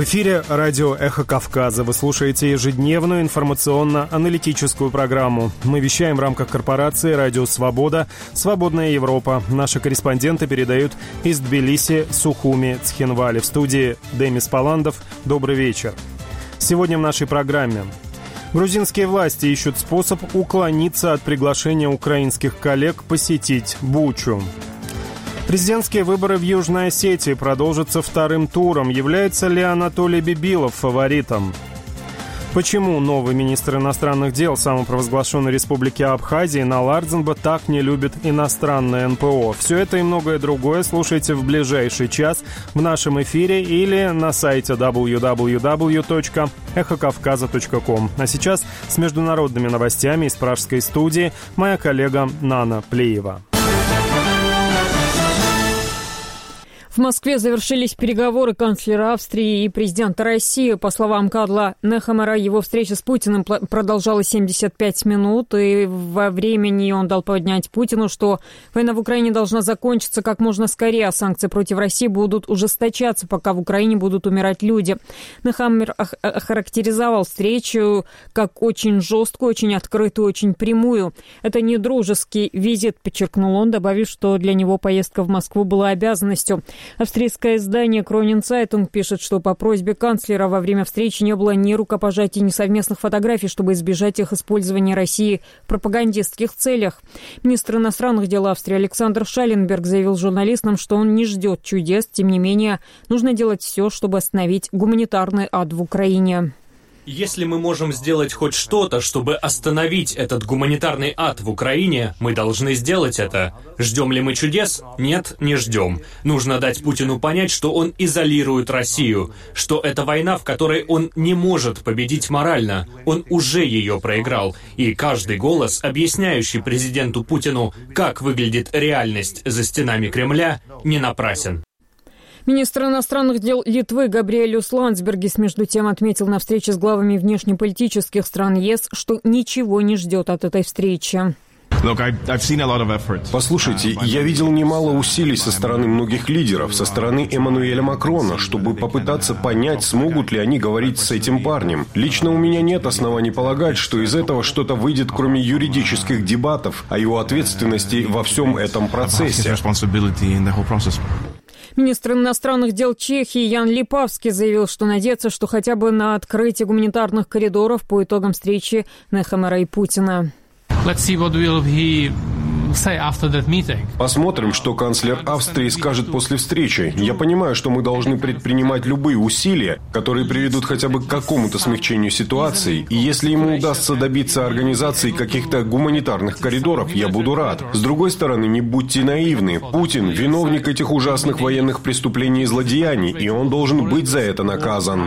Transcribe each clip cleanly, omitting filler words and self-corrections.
В эфире радио «Эхо Кавказа». Вы слушаете ежедневную информационно-аналитическую программу. Мы вещаем в рамках корпорации «Радио Свобода», «Свободная Европа». Наши корреспонденты передают из Тбилиси, Сухуми, Цхинвали. В студии Демис Паландов. Добрый вечер. Сегодня в нашей программе. Грузинские власти ищут способ уклониться от приглашения украинских коллег посетить Бучу. Президентские выборы в Южной Осетии продолжатся вторым туром. Является ли Анатолий Бибилов фаворитом? Почему новый министр иностранных дел самопровозглашенной республики Абхазии Налардзенба так не любит иностранное НПО? Все это и многое другое слушайте в ближайший час в нашем эфире или на сайте www.эхокавказа.ком. А сейчас с международными новостями из пражской студии моя коллега Нана Плиева. В Москве завершились переговоры канцлера Австрии и президента России. По словам Кадла Нехамера, его встреча с Путиным продолжалась 75 минут, и во времени он дал понять Путину, что война в Украине должна закончиться как можно скорее, а санкции против России будут ужесточаться, пока в Украине будут умирать люди. Нехамер охарактеризовал встречу как очень жесткую, очень открытую, очень прямую. Это не дружеский визит, подчеркнул он, добавив, что для него поездка в Москву была обязанностью. Австрийское издание «Кронин Цайтунг» пишет, что по просьбе канцлера во время встречи не было ни рукопожатий, ни совместных фотографий, чтобы избежать их использования России в пропагандистских целях. Министр иностранных дел Австрии Александр Шалленберг заявил журналистам, что он не ждет чудес, тем не менее, нужно делать все, чтобы остановить гуманитарный ад в Украине. Если мы можем сделать хоть что-то, чтобы остановить этот гуманитарный ад в Украине, мы должны сделать это. Ждем ли мы чудес? Нет, не ждем. Нужно дать Путину понять, что он изолирует Россию, что это война, в которой он не может победить морально. Он уже ее проиграл. И каждый голос, объясняющий президенту Путину, как выглядит реальность за стенами Кремля, не напрасен. Министр иностранных дел Литвы Габриэлиус Ландсбергис, между тем, отметил на встрече с главами внешнеполитических стран ЕС, что ничего не ждет от этой встречи. Послушайте, я видел немало усилий со стороны многих лидеров, со стороны Эммануэля Макрона, чтобы попытаться понять, смогут ли они говорить с этим парнем. Лично у меня нет оснований полагать, что из этого что-то выйдет, кроме юридических дебатов о его ответственности во всем этом процессе. Министр иностранных дел Чехии Ян Липавский заявил, что надеется, что хотя бы на открытие гуманитарных коридоров по итогам встречи Нехамера и Путина. Посмотрим, что канцлер Австрии скажет после встречи. Я понимаю, что мы должны предпринимать любые усилия, которые приведут хотя бы к какому-то смягчению ситуации. И если ему удастся добиться организации каких-то гуманитарных коридоров, я буду рад. С другой стороны, не будьте наивны. Путин – виновник этих ужасных военных преступлений и злодеяний, и он должен быть за это наказан.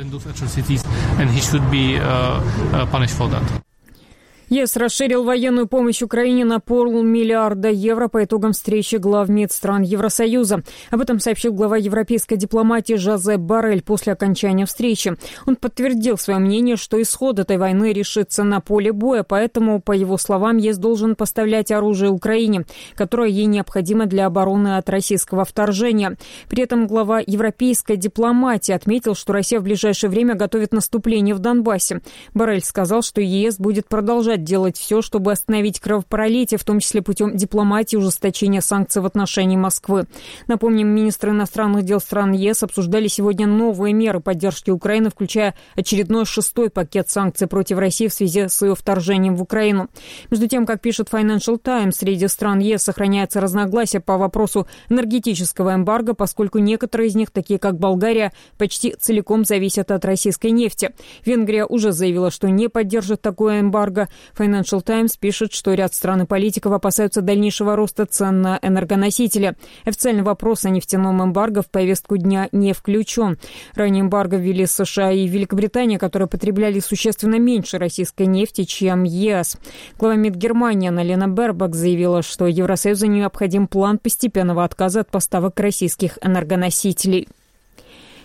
ЕС расширил военную помощь Украине на 500 миллиарда евро по итогам встречи глав МИД стран Евросоюза. Об этом сообщил глава европейской дипломатии Жозеп Боррель после окончания встречи. Он подтвердил свое мнение, что исход этой войны решится на поле боя, поэтому, по его словам, ЕС должен поставлять оружие Украине, которое ей необходимо для обороны от российского вторжения. При этом глава европейской дипломатии отметил, что Россия в ближайшее время готовит наступление в Донбассе. Боррель сказал, что ЕС будет продолжать делать все, чтобы остановить кровопролитие, в том числе путем дипломатии и ужесточения санкций в отношении Москвы. Напомним, министры иностранных дел стран ЕС обсуждали сегодня новые меры поддержки Украины, включая очередной 6-й пакет санкций против России в связи с ее вторжением в Украину. Между тем, как пишет Financial Times, среди стран ЕС сохраняется разногласие по вопросу энергетического эмбарго, поскольку некоторые из них, такие как Болгария, почти целиком зависят от российской нефти. Венгрия уже заявила, что не поддержит такое эмбарго. Financial Times пишет, что ряд стран и политиков опасаются дальнейшего роста цен на энергоносители. Официальный вопрос о нефтяном эмбарго в повестку дня не включен. Ранее эмбарго ввели США и Великобритания, которые потребляли существенно меньше российской нефти, чем ЕС. Глава МИД Германии Анна-Лена Бербок заявила, что Евросоюзу необходим план постепенного отказа от поставок российских энергоносителей.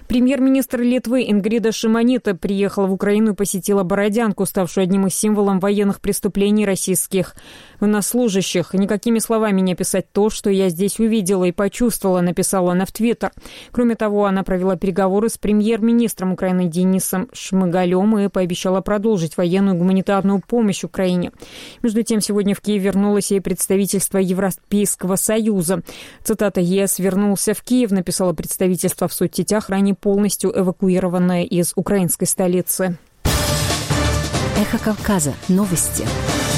Премьер-министр Литвы Ингрида Шимонита приехала в Украину и посетила Бородянку, ставшую одним из символов военных преступлений российских военнослужащих. «Никакими словами не описать то, что я здесь увидела и почувствовала», написала она в Твиттер. Кроме того, она провела переговоры с премьер-министром Украины Денисом Шмыгалем и пообещала продолжить военную гуманитарную помощь Украине. Между тем, сегодня в Киев вернулось и представительство Европейского Союза. Цитата: «ЕС вернулся в Киев», написало представительство в соцсетях, ранее полностью эвакуированное из украинской столицы. Эхо Кавказа. Новости.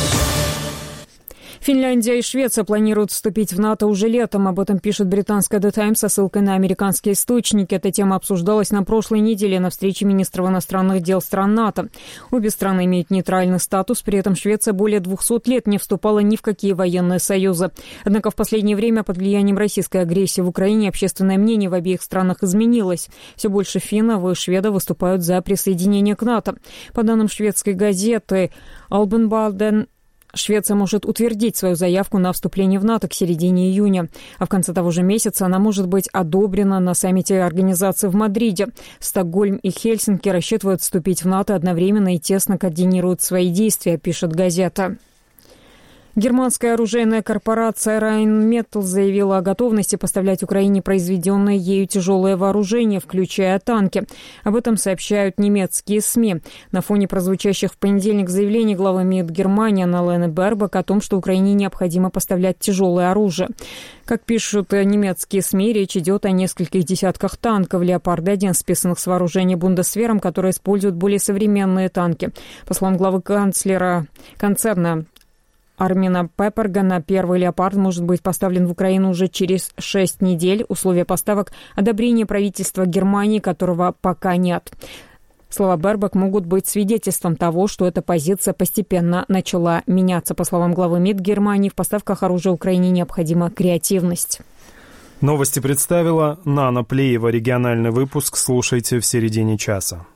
Финляндия и Швеция планируют вступить в НАТО уже летом. Об этом пишет британская The Times со ссылкой на американские источники. Эта тема обсуждалась на прошлой неделе на встрече министров иностранных дел стран НАТО. Обе страны имеют нейтральный статус, при этом Швеция более 200 лет не вступала ни в какие военные союзы. Однако в последнее время под влиянием российской агрессии в Украине общественное мнение в обеих странах изменилось. Все больше финнов и шведов выступают за присоединение к НАТО. По данным шведской газеты «Албенбалден», Швеция может утвердить свою заявку на вступление в НАТО к середине июня, а в конце того же месяца она может быть одобрена на саммите организации в Мадриде. Стокгольм и Хельсинки рассчитывают вступить в НАТО одновременно и тесно координируют свои действия, пишет газета. Германская оружейная корпорация Rheinmetall заявила о готовности поставлять Украине произведенное ею тяжелое вооружение, включая танки. Об этом сообщают немецкие СМИ. На фоне прозвучащих в понедельник заявлений главы МИД Германии Анналены Бербак о том, что Украине необходимо поставлять тяжелое оружие. Как пишут немецкие СМИ, речь идет о нескольких десятках танков «Леопард-1», списанных с вооружения Бундесвером, которые используют более современные танки. По словам главы канцлера концерна Армина Пеппергана, первый «Леопард» может быть поставлен в Украину уже через 6 недель. Условия поставок – одобрение правительства Германии, которого пока нет. Слова Бербак могут быть свидетельством того, что эта позиция постепенно начала меняться. По словам главы МИД Германии, в поставках оружия Украине необходима креативность. Новости представила Нана Плеева. Региональный выпуск слушайте в середине часа.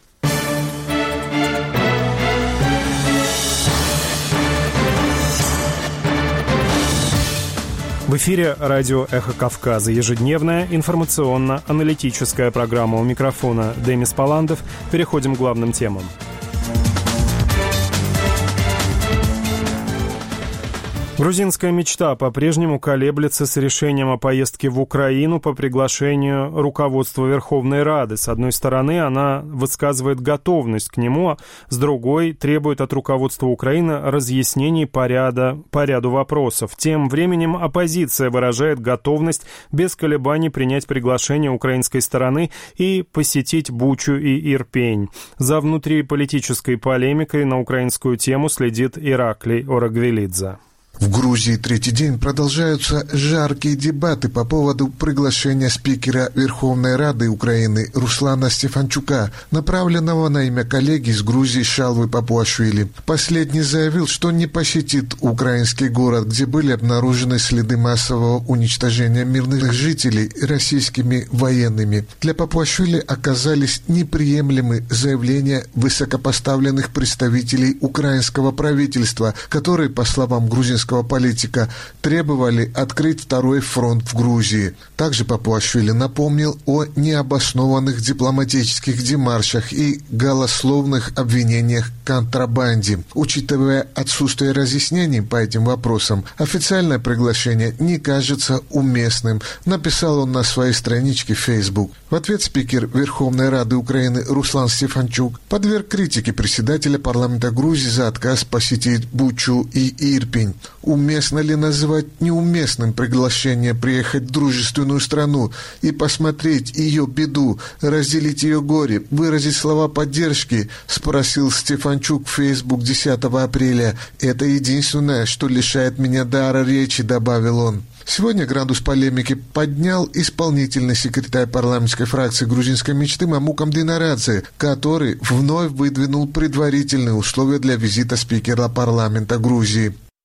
В эфире радио «Эхо Кавказа». Ежедневная информационно-аналитическая программа. У микрофона Демис Паландов. Переходим к главным темам. Грузинская мечта по-прежнему колеблется с решением о поездке в Украину по приглашению руководства Верховной Рады. С одной стороны, она высказывает готовность к нему, а с другой требует от руководства Украины разъяснений по ряду вопросов. Тем временем оппозиция выражает готовность без колебаний принять приглашение украинской стороны и посетить Бучу и Ирпень. За внутриполитической полемикой на украинскую тему следит Ираклий Орагвелидзе. В Грузии третий день продолжаются жаркие дебаты по поводу приглашения спикера Верховной Рады Украины Руслана Стефанчука, направленного на имя коллеги из Грузии Шалвы Папуашвили. Последний заявил, что не посетит украинский город, где были обнаружены следы массового уничтожения мирных жителей российскими военными. Для Папуашвили оказались неприемлемы заявления высокопоставленных представителей украинского правительства, которые, по словам грузинского политика, требовали открыть второй фронт в Грузии. Также Папуашвили напомнил о необоснованных дипломатических демаршах и голословных обвинениях в контрабанде. Учитывая отсутствие разъяснений по этим вопросам, официальное приглашение не кажется уместным, написал он на своей страничке в Facebook. В ответ спикер Верховной Рады Украины Руслан Стефанчук подверг критике председателя парламента Грузии за отказ посетить Бучу и Ирпень. Уместно ли называть неуместным приглашение приехать в дружественную страну и посмотреть ее беду, разделить ее горе, выразить слова поддержки, спросил Стефанчук в Facebook 10 апреля. «Это единственное, что лишает меня дара речи», добавил он. Сегодня градус полемики поднял исполнительный секретарь парламентской фракции грузинской мечты Мамук Амдинарадзе, который вновь выдвинул предварительные условия для визита спикера парламента Грузии.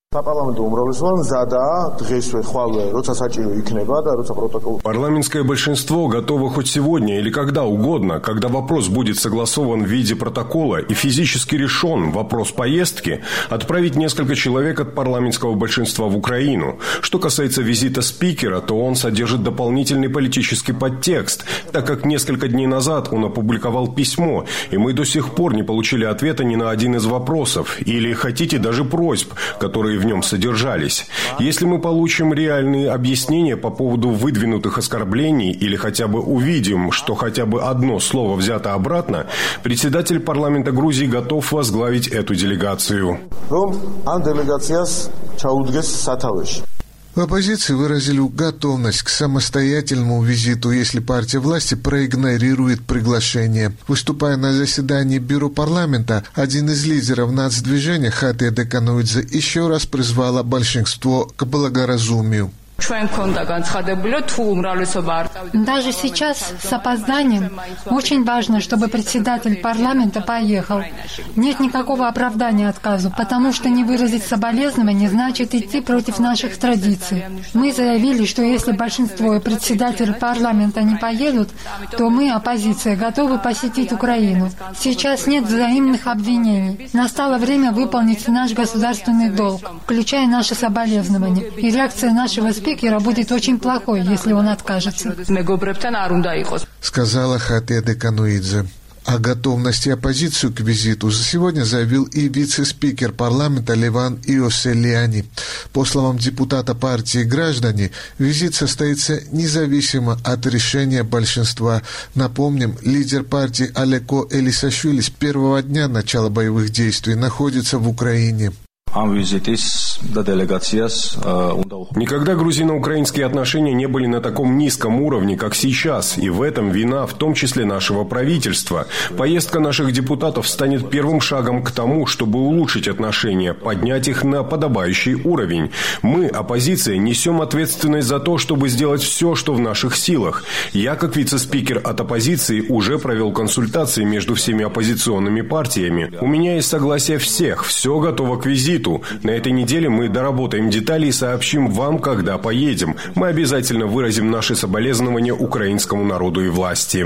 Парламентское большинство готово хоть сегодня или когда угодно, когда вопрос будет согласован в виде протокола и физически решен вопрос поездки, отправить несколько человек от парламентского большинства в Украину. Что касается визита спикера, то он содержит дополнительный политический подтекст, так как несколько дней назад он опубликовал письмо, и мы до сих пор не получили ответа ни на один из вопросов, или, хотите, даже просьб, которые в нем содержались. Если мы получим реальные объяснения по поводу выдвинутых оскорблений или хотя бы увидим, что хотя бы одно слово взято обратно, председатель парламента Грузии готов возглавить эту делегацию. В оппозиции выразили готовность к самостоятельному визиту, если партия власти проигнорирует приглашение. Выступая на заседании Бюро парламента, один из лидеров нацдвижения Хатия Декануидзе еще раз призвала большинство к благоразумию. Даже сейчас, с опозданием, очень важно, чтобы председатель парламента поехал. Нет никакого оправдания отказу, потому что не выразить соболезнования значит идти против наших традиций. Мы заявили, что если большинство и председатель парламента не поедут, то мы, оппозиция, готовы посетить Украину. Сейчас нет взаимных обвинений. Настало время выполнить наш государственный долг, включая наши соболезнования. И реакция нашего спикера будет очень плохой, если он откажется, сказала Хатия Декануидзе. О готовности оппозицию к визиту сегодня заявил и вице-спикер парламента Леван Иоселиани. По словам депутата партии «Граждане», визит состоится независимо от решения большинства. Напомним, лидер партии Алеко Элисашвили с первого дня начала боевых действий находится в Украине. Никогда грузино-украинские отношения не были на таком низком уровне, как сейчас, и в этом вина в том числе нашего правительства. Поездка наших депутатов станет первым шагом к тому, чтобы улучшить отношения, поднять их на подобающий уровень. Мы, оппозиция, несем ответственность за то, чтобы сделать все, что в наших силах. Я, как вице-спикер от оппозиции, уже провел консультации между всеми оппозиционными партиями. У меня есть согласие всех, все готово к визиту. На этой неделе мы доработаем детали и сообщим вам, когда поедем. Мы обязательно выразим наши соболезнования украинскому народу и власти.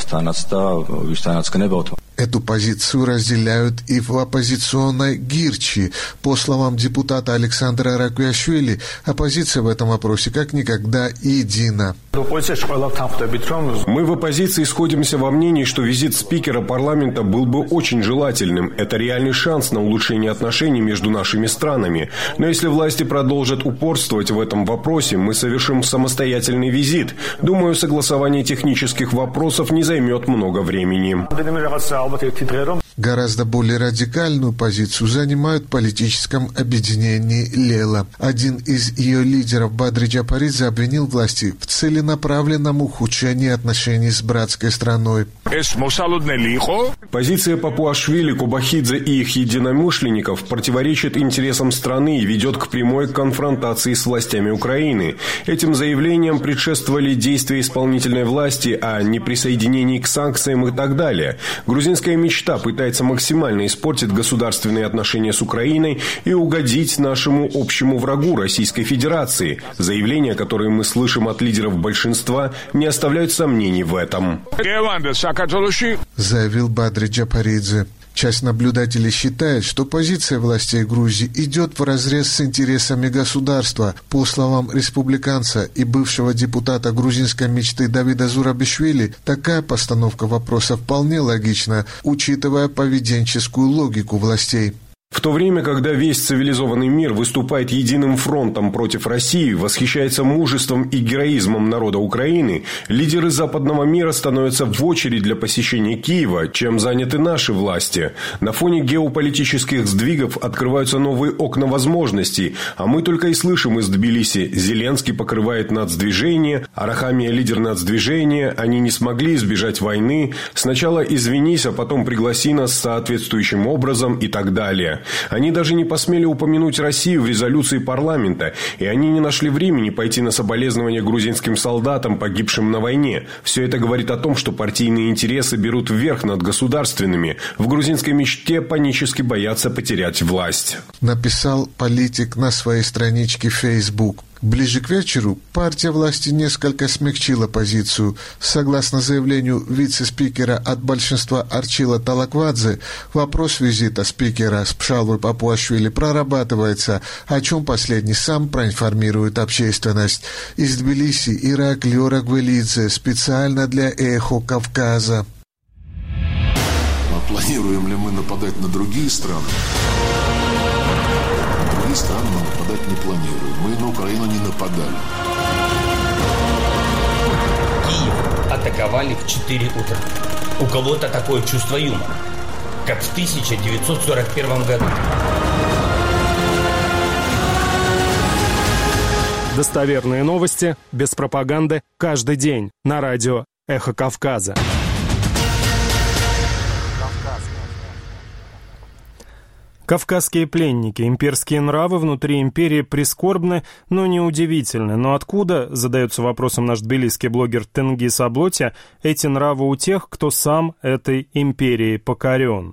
Эту позицию разделяют и в оппозиционной Гирчи. По словам депутата Александра Ракуяшвили, оппозиция в этом вопросе как никогда едина. Мы в оппозиции сходимся во мнении, что визит спикера парламента был бы очень желательным. Это реальный шанс на улучшение отношений между нашими странами. Но если власти продолжат упорствовать в этом вопросе, мы совершим самостоятельный визит. Думаю, согласование технических вопросов не займет много времени. Гораздо более радикальную позицию занимают в политическом объединении «Лела». Один из ее лидеров Бадри Джапаридзе обвинил власти в целенаправленном ухудшении отношений с братской страной. Позиция Папуашвили, Кобахидзе и их единомышленников противоречит интересам страны и ведет к прямой конфронтации с властями Украины. Этим заявлениям предшествовали действия исполнительной власти о неприсоединении к санкциям и так далее. Грузинская мечта пытается максимально испортить государственные отношения с Украиной и угодить нашему общему врагу Российской Федерации. Заявления, которые мы слышим от лидеров большинства, не оставляют сомнений в этом. Заявил Бадри Джапаридзе. Часть наблюдателей считает, что позиция властей Грузии идет вразрез с интересами государства. По словам республиканца и бывшего депутата грузинской мечты Давида Зурабишвили, такая постановка вопроса вполне логична, учитывая поведенческую логику властей. В то время, когда весь цивилизованный мир выступает единым фронтом против России, восхищается мужеством и героизмом народа Украины, лидеры западного мира становятся в очередь для посещения Киева, чем заняты наши власти. На фоне геополитических сдвигов открываются новые окна возможностей, а мы только и слышим из Тбилиси: Зеленский покрывает нацдвижение, Арахамия – лидер нацдвижения, они не смогли избежать войны, сначала извинись, а потом пригласи нас соответствующим образом и так далее. Они даже не посмели упомянуть Россию в резолюции парламента, и они не нашли времени пойти на соболезнования грузинским солдатам, погибшим на войне. Все это говорит о том, что партийные интересы берут вверх над государственными. В грузинской мечте панически боятся потерять власть. Написал политик на своей страничке Facebook. Ближе к вечеру партия власти несколько смягчила позицию. Согласно заявлению вице-спикера от большинства Арчила Талаквадзе, вопрос визита спикера с Пшалвой Папуашвили прорабатывается, о чем последний сам проинформирует общественность. Из Тбилиси Ираклий Орагвелидзе специально для «Эхо Кавказа». Планируем ли мы нападать на другие страны? На другие страны мы нападать не планируем. Мы на Украину не нападали. Киев атаковали в 4 утра. У кого-то такое чувство юмора, как в 1941 году. Достоверные новости, без пропаганды, каждый день на радио «Эхо Кавказа». Кавказские пленники, имперские нравы внутри империи прискорбны, но неудивительны. Но откуда, задается вопросом наш тбилисский блогер Тенгиз Аблотя, эти нравы у тех, кто сам этой империей покорен?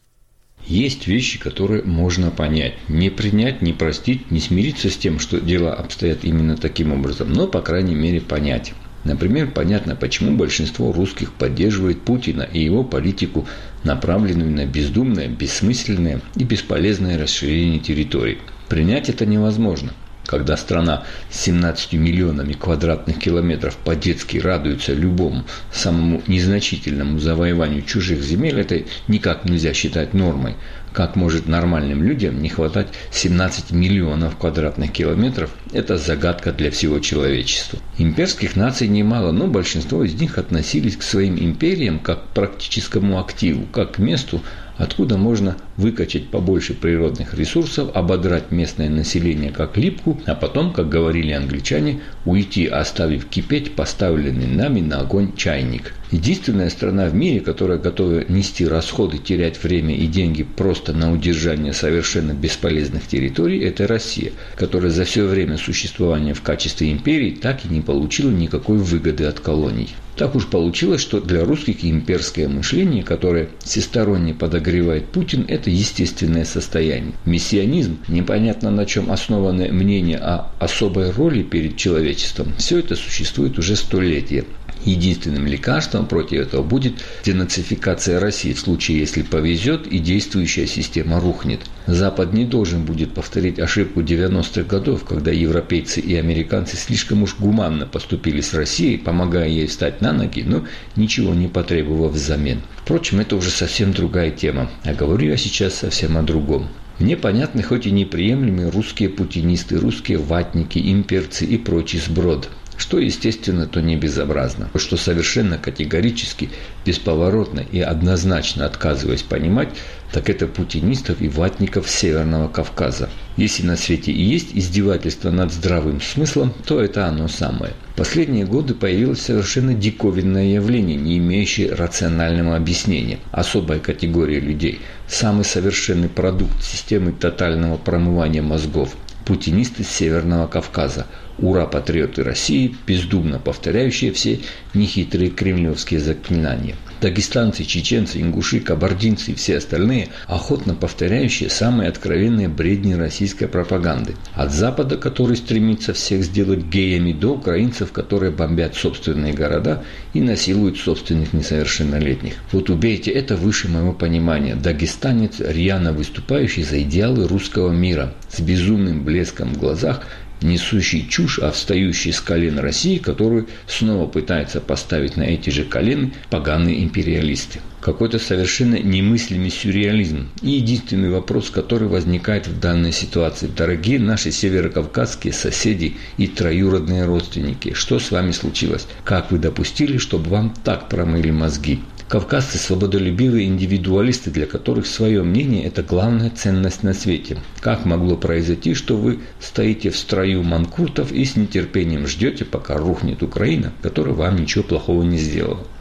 Есть вещи, которые можно понять. Не принять, не простить, не смириться с тем, что дела обстоят именно таким образом, но, по крайней мере, понять. Например, понятно, почему большинство русских поддерживает Путина и его политику, направленную на бездумное, бессмысленное и бесполезное расширение территорий. Принять это невозможно. Когда страна с 17 миллионами квадратных километров по-детски радуется любому самому незначительному завоеванию чужих земель, это никак нельзя считать нормой. Как может нормальным людям не хватать 17 миллионов квадратных километров? Это загадка для всего человечества. Имперских наций немало, но большинство из них относились к своим империям как к практическому активу, как к месту, откуда можно выкачать побольше природных ресурсов, ободрать местное население как липку, а потом, как говорили англичане, уйти, оставив кипеть поставленный нами на огонь чайник. Единственная страна в мире, которая готова нести расходы, терять время и деньги просто на удержание совершенно бесполезных территорий, это Россия, которая за все время существования в качестве империи так и не получила никакой выгоды от колоний. Так уж получилось, что для русских имперское мышление, которое всесторонне подогревает Путин, это естественное состояние. Мессианизм, непонятно на чем основанное мнение о особой роли перед человечеством, все это существует уже столетия. Единственным лекарством против этого будет денацификация России в случае, если повезет и действующая система рухнет. Запад не должен будет повторить ошибку 90-х годов, когда европейцы и американцы слишком уж гуманно поступили с Россией, помогая ей встать на ноги, но ничего не потребовав взамен. Впрочем, это уже совсем другая тема, а говорю я сейчас совсем о другом. Мне понятны хоть и неприемлемые русские путинисты, русские ватники, имперцы и прочий сброд. Что естественно, то не безобразно. Что совершенно категорически, бесповоротно и однозначно отказываясь понимать, так это путинистов и ватников Северного Кавказа. Если на свете и есть издевательство над здравым смыслом, то это оно самое. В последние годы появилось совершенно диковинное явление, не имеющее рационального объяснения. Особая категория людей, самый совершенный продукт системы тотального промывания мозгов. Путинисты с Северного Кавказа. Ура, патриоты России, бездумно повторяющие все нехитрые кремлевские заклинания. Дагестанцы, чеченцы, ингуши, кабардинцы и все остальные, охотно повторяющие самые откровенные бредни российской пропаганды. От Запада, который стремится всех сделать геями, до украинцев, которые бомбят собственные города и насилуют собственных несовершеннолетних. Вот убейте, это выше моего понимания. Дагестанец, рьяно выступающий за идеалы русского мира, с безумным блеском в глазах, несущий чушь о встающей с колен России, которую снова пытаются поставить на эти же колени поганые империалисты. Какой-то совершенно немыслимый сюрреализм. И единственный вопрос, который возникает в данной ситуации. Дорогие наши северокавказские соседи и троюродные родственники, что с вами случилось? Как вы допустили, чтобы вам так промыли мозги? Кавказцы – свободолюбивые индивидуалисты, для которых свое мнение – это главная ценность на свете. Как могло произойти, что вы стоите в строю манкуртов и с нетерпением ждете, пока рухнет Украина, которая вам ничего плохого не сделала?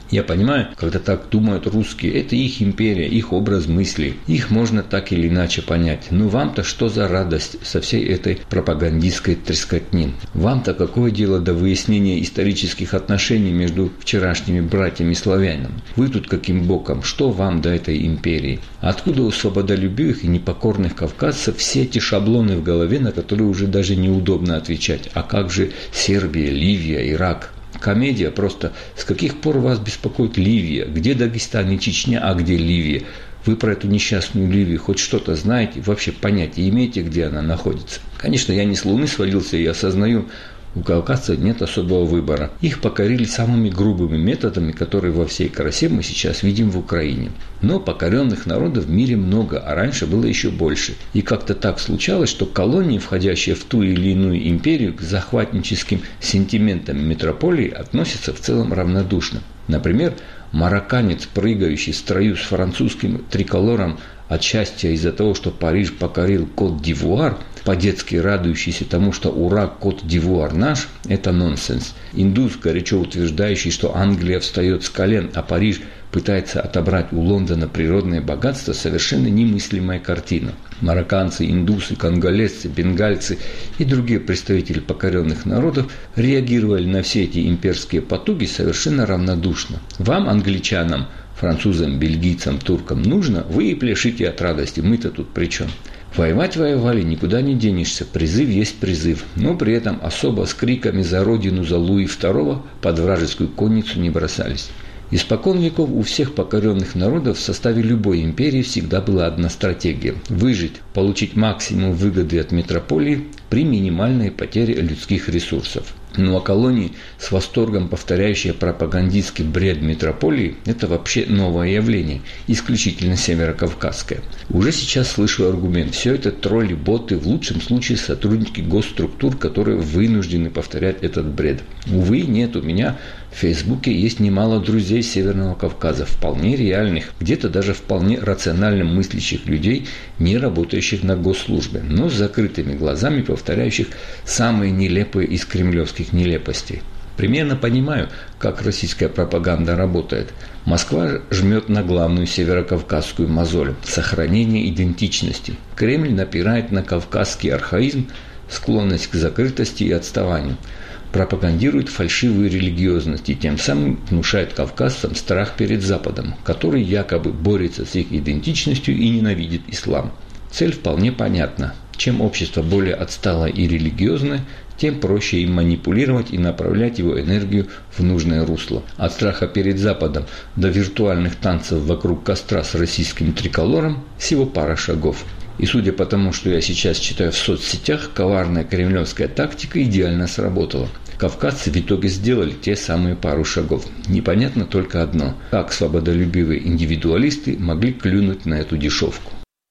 Я понимаю, когда так думают русские, это их империя, их образ мысли. Их можно так или иначе понять. Но вам-то что за радость со всей этой пропагандистской трескотни? Вам-то какое дело до выяснения исторических отношений между вчерашними братьями-славянами? Вы тут каким боком? Что вам до этой империи? Откуда у свободолюбивых и непокорных кавказцев все эти шаблоны в голове, на которые уже даже неудобно отвечать? А как же Сербия, Ливия, Ирак? Комедия просто. С каких пор вас беспокоит Ливия? Где Дагестан и Чечня, а где Ливия? Вы про эту несчастную Ливию хоть что-то знаете? Вообще понятия имеете, где она находится? Конечно, я не с Луны свалился и осознаю, у кавказцев нет особого выбора. Их покорили самыми грубыми методами, которые во всей красе мы сейчас видим в Украине. Но покоренных народов в мире много, а раньше было еще больше. И как-то так случалось, что колонии, входящие в ту или иную империю, к захватническим сентиментам метрополии относятся в целом равнодушно. Например, марокканец, прыгающий в строю с французским триколором от счастья из-за того, что Париж покорил Кот-д'Ивуар, по-детски радующийся тому, что ура, Кот-д'Ивуар наш, это нонсенс. Индус, горячо утверждающий, что Англия встает с колен, а Париж пытается отобрать у Лондона природное богатство, совершенно немыслимая картина. Марокканцы, индусы, конголезцы, бенгальцы и другие представители покоренных народов реагировали на все эти имперские потуги совершенно равнодушно. Вам, англичанам, французам, бельгийцам, туркам нужно, вы и пляшите от радости, мы-то тут при чем? Воевать воевали, никуда не денешься, призыв есть призыв, но при этом особо с криками за родину, за Луи II под вражескую конницу не бросались. Испокон веков у всех покоренных народов в составе любой империи всегда была одна стратегия – выжить, получить максимум выгоды от метрополии при минимальной потере людских ресурсов. Ну а колонии, с восторгом повторяющие пропагандистский бред метрополии, это вообще новое явление, исключительно северокавказское. Уже сейчас слышу аргумент: все это тролли, боты, в лучшем случае сотрудники госструктур, которые вынуждены повторять этот бред. Увы, нет, у меня в Фейсбуке есть немало друзей Северного Кавказа, вполне реальных, где-то даже вполне рационально мыслящих людей, не работающих на госслужбе, но с закрытыми глазами повторяющих самые нелепые из кремлевских нелепостей. Примерно понимаю, как российская пропаганда работает. Москва жмет на главную северокавказскую мозоль – сохранение идентичности. Кремль напирает на кавказский архаизм, склонность к закрытости и отставанию. Пропагандирует фальшивую религиозность и тем самым внушает кавказцам страх перед Западом, который якобы борется с их идентичностью и ненавидит ислам. Цель вполне понятна. Чем общество более отсталое и религиозное, тем проще им манипулировать и направлять его энергию в нужное русло. От страха перед Западом до виртуальных танцев вокруг костра с российским триколором всего пара шагов. И судя по тому, что я сейчас читаю в соцсетях, коварная кремлевская тактика идеально сработала. Кавказцы в итоге сделали те самые пару шагов. Непонятно только одно: как свободолюбивые индивидуалисты могли клюнуть на эту дешевку.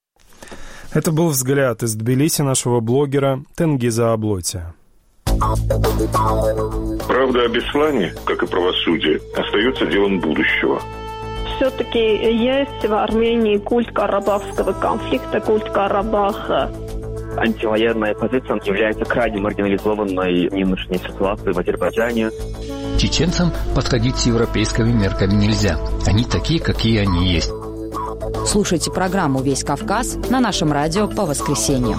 Это был взгляд из Тбилиси нашего блогера Тенгиза Аблотия. Правда об исламе, как и правосудие, остается делом будущего. Все-таки есть в Армении культ карабахского конфликта, культ Карабаха. Антивоенная позиция является крайне маргинализованной в нынешней ситуации в Азербайджане. Чеченцам подходить с европейскими мерками нельзя. Они такие, какие они есть. Слушайте программу «Весь Кавказ» на нашем радио по воскресеньям.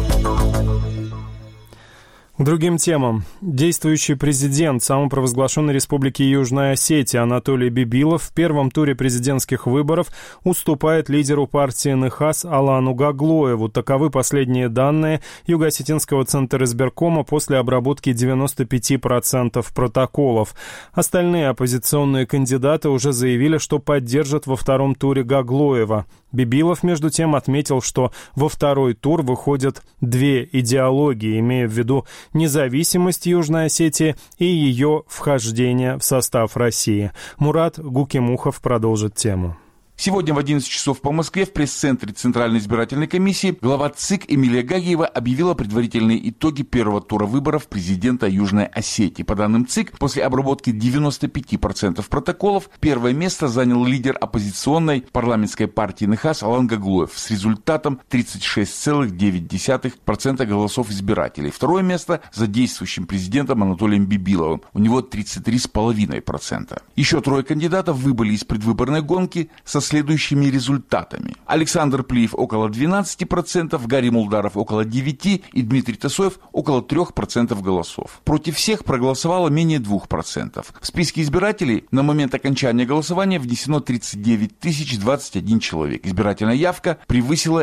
К другим темам. Действующий президент самопровозглашенной республики Южная Осетия Анатолий Бибилов в первом туре президентских выборов уступает лидеру партии НХАС Алану Гаглоеву. Таковы последние данные Юго-Осетинского центра избиркома после обработки 95% протоколов. Остальные оппозиционные кандидаты уже заявили, что поддержат во втором туре Гаглоева. Бибилов, между тем, отметил, что во второй тур выходят две идеологии, имея в виду независимость Южной Осетии и ее вхождение в состав России. Мурат Гукимухов продолжит тему. Сегодня в 11 часов по Москве в пресс-центре Центральной избирательной комиссии глава ЦИК Эмилия Гагиева объявила предварительные итоги первого тура выборов президента Южной Осетии. По данным ЦИК, после обработки 95% протоколов первое место занял лидер оппозиционной парламентской партии НХАС Алан Гаглоев с результатом 36,9% голосов избирателей. Второе место за действующим президентом Анатолием Бибиловым. У него 33,5%. Еще трое кандидатов выбыли из предвыборной гонки со следующими результатами. Александр Плиев около 12%, Гарри Мулдаров около 9% и Дмитрий Тасоев около 3% голосов. Против всех проголосовало менее 2%. В списке избирателей на момент окончания голосования внесено 39 021 человек. Избирательная явка превысила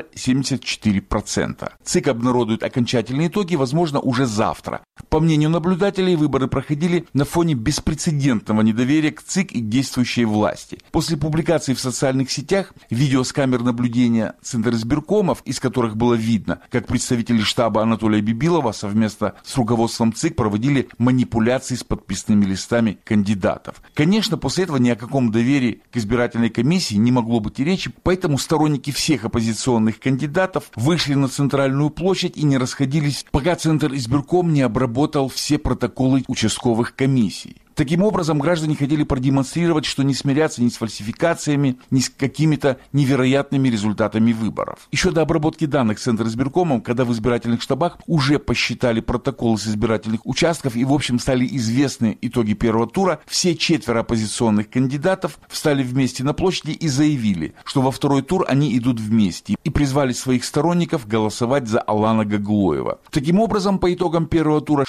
74%. ЦИК обнародует окончательные итоги, возможно, уже завтра. По мнению наблюдателей, выборы проходили на фоне беспрецедентного недоверия к ЦИК и действующей власти. После публикации в социальных сетях видео с камер наблюдения Центризбиркомов, из которых было видно, как представители штаба Анатолия Бибилова совместно с руководством ЦИК проводили манипуляции с подписными листами кандидатов. Конечно, после этого ни о каком доверии к избирательной комиссии не могло быть и речи, поэтому сторонники всех оппозиционных кандидатов вышли на центральную площадь и не расходились, пока Центризбирком не обработал все протоколы участковых комиссий. Таким образом, граждане хотели продемонстрировать, что не смирятся ни с фальсификациями, ни с какими-то невероятными результатами выборов. Еще до обработки данных Центризбиркомом, когда в избирательных штабах уже посчитали протоколы с избирательных участков и, в общем, стали известны итоги первого тура, все 4 оппозиционных кандидатов встали вместе на площади и заявили, что во второй тур они идут вместе, и призвали своих сторонников голосовать за Алана Гаглоева. Таким образом, по итогам первого тура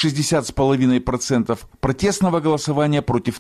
60,5% протестного голосования против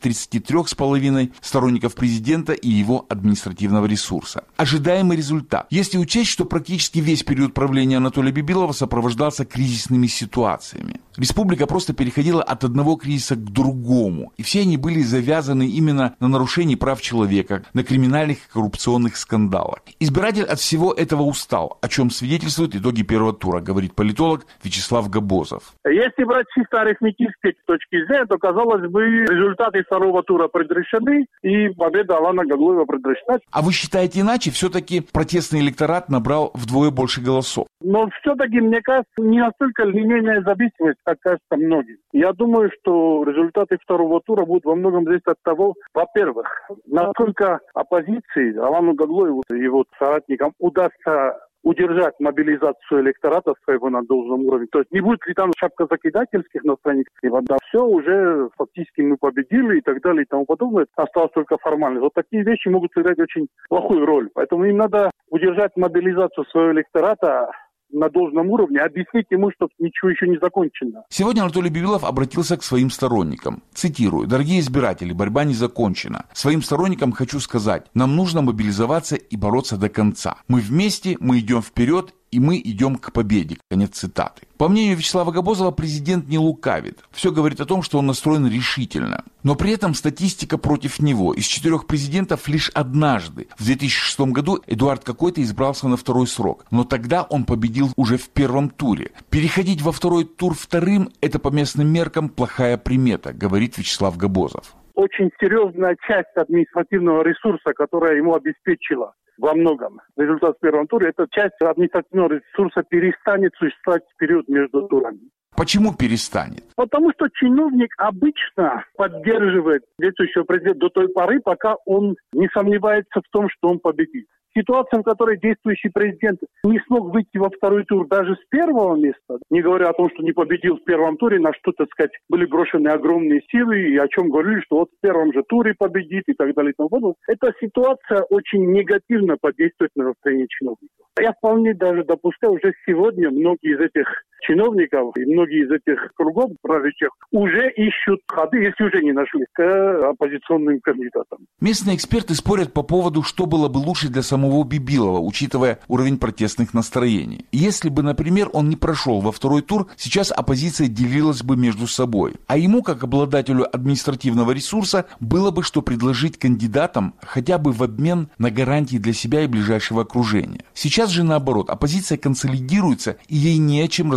33,5% сторонников президента и его административного ресурса. Ожидаемый результат. Если учесть, что практически весь период правления Анатолия Бибилова сопровождался кризисными ситуациями. Республика просто переходила от одного кризиса к другому, и все они были завязаны именно на нарушении прав человека, на криминальных и коррупционных скандалах. Избиратель от всего этого устал, о чем свидетельствуют итоги первого тура, говорит политолог Вячеслав Габозов. Если брать чисто арифметической точки зрения, то, казалось бы, результаты второго тура предрешены, и победа Алана Гаглоева предрешена. А вы считаете иначе? Все-таки протестный электорат набрал вдвое больше голосов. Но все-таки, мне кажется, не настолько линейная зависимость, как кажется многим. Я думаю, что результаты второго тура будут во многом зависеть от того, во-первых, насколько оппозиции, Алану Гаглоеву и его соратникам удастся удержать мобилизацию электората своего на должном уровне. То есть не будет ли там шапкозакидательских настроений, и да, все, уже фактически мы победили и так далее и тому подобное. Осталось только формальность. Вот такие вещи могут сыграть очень плохую роль. Поэтому им надо удержать мобилизацию своего электората на должном уровне, объяснить ему, что ничего еще не закончено. Сегодня Анатолий Бибилов обратился к своим сторонникам. Цитирую: «Дорогие избиратели, борьба не закончена. Своим сторонникам хочу сказать, нам нужно мобилизоваться и бороться до конца. Мы вместе, мы идем вперед, и мы идем к победе». Конец цитаты. По мнению Вячеслава Габозова, президент не лукавит. Все говорит о том, что он настроен решительно. Но при этом статистика против него. Из 4 президентов лишь однажды, в 2006 году, Эдуард Какой-то избрался на второй срок. Но тогда он победил уже в первом туре. Переходить во второй тур вторым – это по местным меркам плохая примета, говорит Вячеслав Габозов. Очень серьезная часть административного ресурса, которая ему обеспечила во многом результат в первом туре, эта часть административного ресурса перестанет существовать в период между турами. Почему перестанет? Потому что чиновник обычно поддерживает действующего президента до той поры, пока он не сомневается в том, что он победит. Ситуация, в которой действующий президент не смог выйти во второй тур даже с первого места, не говоря о том, что не победил в первом туре, на что, так сказать, были брошены огромные силы, и о чем говорили, что вот в первом же туре победит и так далее и тому подобное. Эта ситуация очень негативно подействует на настроение чиновников. Я вполне даже допускаю, уже сегодня многие из этих чиновников и многие из этих кругов правящих уже ищут ходы, если уже не нашли, к оппозиционным кандидатам. Местные эксперты спорят по поводу, что было бы лучше для самого Бибилова, учитывая уровень протестных настроений. Если бы, например, он не прошел во второй тур, сейчас оппозиция делилась бы между собой. А ему, как обладателю административного ресурса, было бы что предложить кандидатам хотя бы в обмен на гарантии для себя и ближайшего окружения. Сейчас же наоборот, оппозиция консолидируется, и ей не о чем разговаривать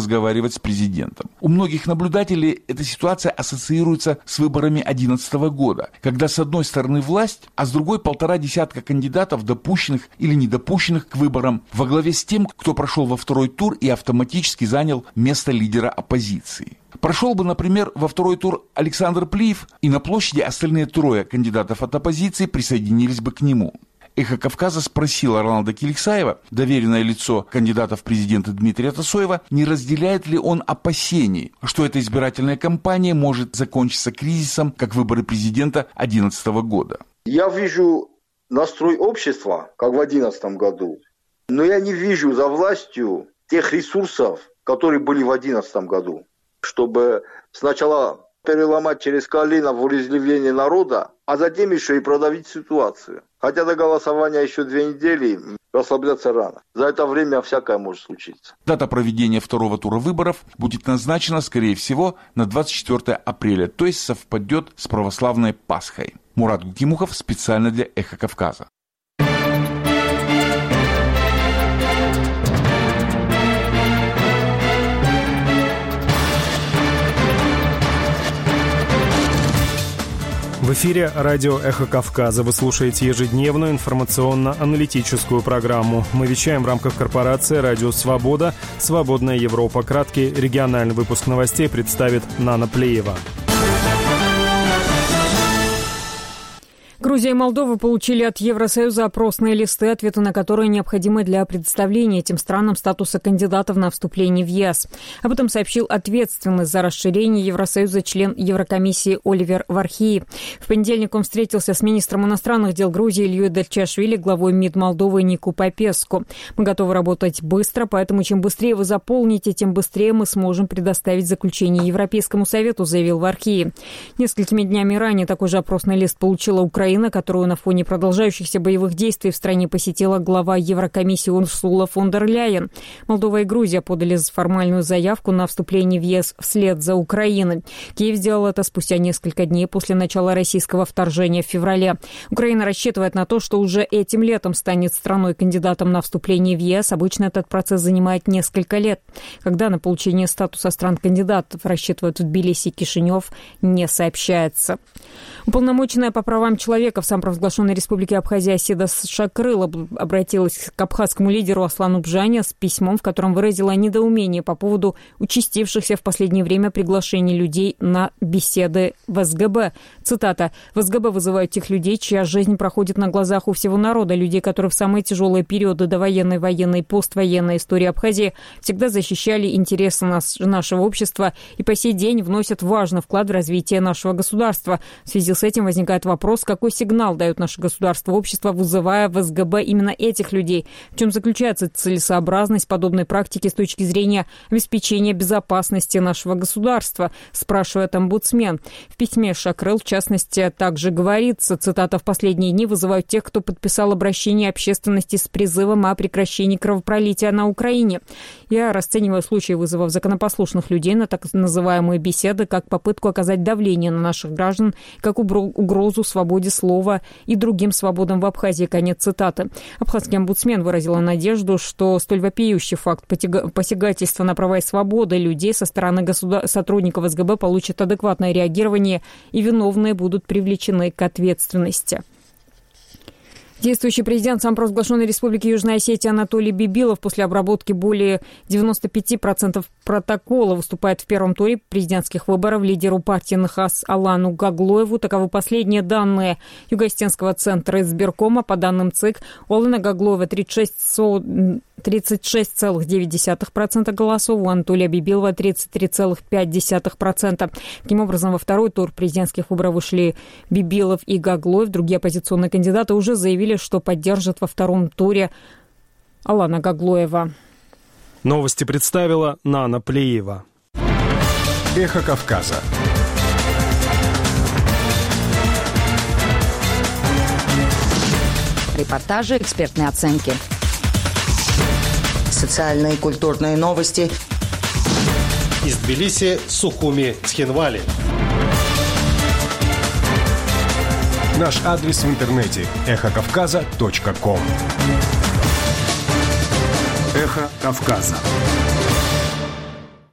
разговаривать с президентом. У многих наблюдателей эта ситуация ассоциируется с выборами 2011 года, когда с одной стороны власть, а с другой 1,5 десятка кандидатов, допущенных или недопущенных к выборам, во главе с тем, кто прошел во второй тур и автоматически занял место лидера оппозиции. Прошел бы, например, во второй тур Александр Плиев, и на площади остальные 3 кандидатов от оппозиции присоединились бы к нему. «Эхо Кавказа» спросила Роналда Киликсаева, доверенное лицо кандидата в президенты Дмитрия Тасоева, не разделяет ли он опасений, что эта избирательная кампания может закончиться кризисом, как выборы президента 2011 года. Я вижу настрой общества, как в 2011 году, но я не вижу за властью тех ресурсов, которые были в 2011 году, чтобы сначала переломать через колено волеизъявление народа, а затем еще и продавить ситуацию. Хотя до голосования еще 2 недели, расслабляться рано. За это время всякое может случиться. Дата проведения второго тура выборов будет назначена, скорее всего, на 24 апреля, то есть совпадет с православной Пасхой. Мурат Гукимухов специально для «Эхо Кавказа». В эфире радио «Эхо Кавказа». Вы слушаете ежедневную информационно-аналитическую программу. Мы вещаем в рамках корпорации «Радио Свобода», «Свободная Европа». Краткий региональный выпуск новостей представит Нана Плеева. Грузия и Молдова получили от Евросоюза опросные листы, ответы на которые необходимы для предоставления этим странам статуса кандидатов на вступление в ЕС. Об этом сообщил ответственный за расширение Евросоюза член Еврокомиссии Оливер Вархеи. В понедельник он встретился с министром иностранных дел Грузии Ильей Дальчашвили, главой МИД Молдовы Нику Попеску. «Мы готовы работать быстро, поэтому чем быстрее вы заполните, тем быстрее мы сможем предоставить заключение Европейскому Совету», заявил Вархеи. Несколькими днями ранее такой же опросный лист получила Украина, которую на фоне продолжающихся боевых действий в стране посетила глава Еврокомиссии Урсула фон дер Ляйен. Молдова и Грузия подали формальную заявку на вступление в ЕС вслед за Украиной. Киев сделал это спустя несколько дней после начала российского вторжения в феврале. Украина рассчитывает на то, что уже этим летом станет страной-кандидатом на вступление в ЕС. Обычно этот процесс занимает несколько лет. Когда на получение статуса стран-кандидатов рассчитывают в Тбилиси и Кишинев, не сообщается. Уполномоченная по правам человека в самопровозглашенной республике Абхазия Сида Шакрыл обратилась к абхазскому лидеру Аслану Бжане с письмом, в котором выразила недоумение по поводу участившихся в последнее время приглашений людей на беседы в СГБ. Цитата. «В СГБ вызывают тех людей, чья жизнь проходит на глазах у всего народа, людей, которые в самые тяжелые периоды довоенной, военной и поствоенной истории Абхазии всегда защищали интересы нашего общества и по сей день вносят важный вклад в развитие нашего государства. В связи с этим возникает вопрос, какой сигнал дает наше государство, общество, вызывая в СГБ именно этих людей? В чем заключается целесообразность подобной практики с точки зрения обеспечения безопасности нашего государства?» спрашивает омбудсмен. В письме Шакрыл, в частности, также говорится, цитата, «В последние дни вызывают тех, кто подписал обращение общественности с призывом о прекращении кровопролития на Украине. Я расцениваю случаи вызовов законопослушных людей на так называемые беседы как попытку оказать давление на наших граждан, как угрозу свободе слова и другим свободам в Абхазии». Конец цитаты. Абхазский омбудсмен выразила надежду, что столь вопиющий факт посягательства на права и свободы людей со стороны сотрудников СГБ получит адекватное реагирование и виновные будут привлечены к ответственности. Действующий президент самопровозглашенной республики Южная Осетия Анатолий Бибилов после обработки более 95% протокола выступает в первом туре президентских выборов лидеру партии НХАС Алану Гаглоеву. Таковы последние данные Юго-Осетинского центра избиркома. По данным ЦИК, у Алана Гаглоева 36,9% голосов, у Анатолия Бибилова 33,5%. Таким образом, во второй тур президентских выборов вышли Бибилов и Гаглоев. Другие оппозиционные кандидаты уже заявили, что поддержат во втором туре Алана Гаглоева. Новости представила Нана Плеева. Эхо Кавказа. Репортажи, экспертные оценки. Социальные и культурные новости. Из Тбилиси, Сухуми, Цхинвали. Наш адрес в интернете – эхокавказа.ком. Эхо Кавказа.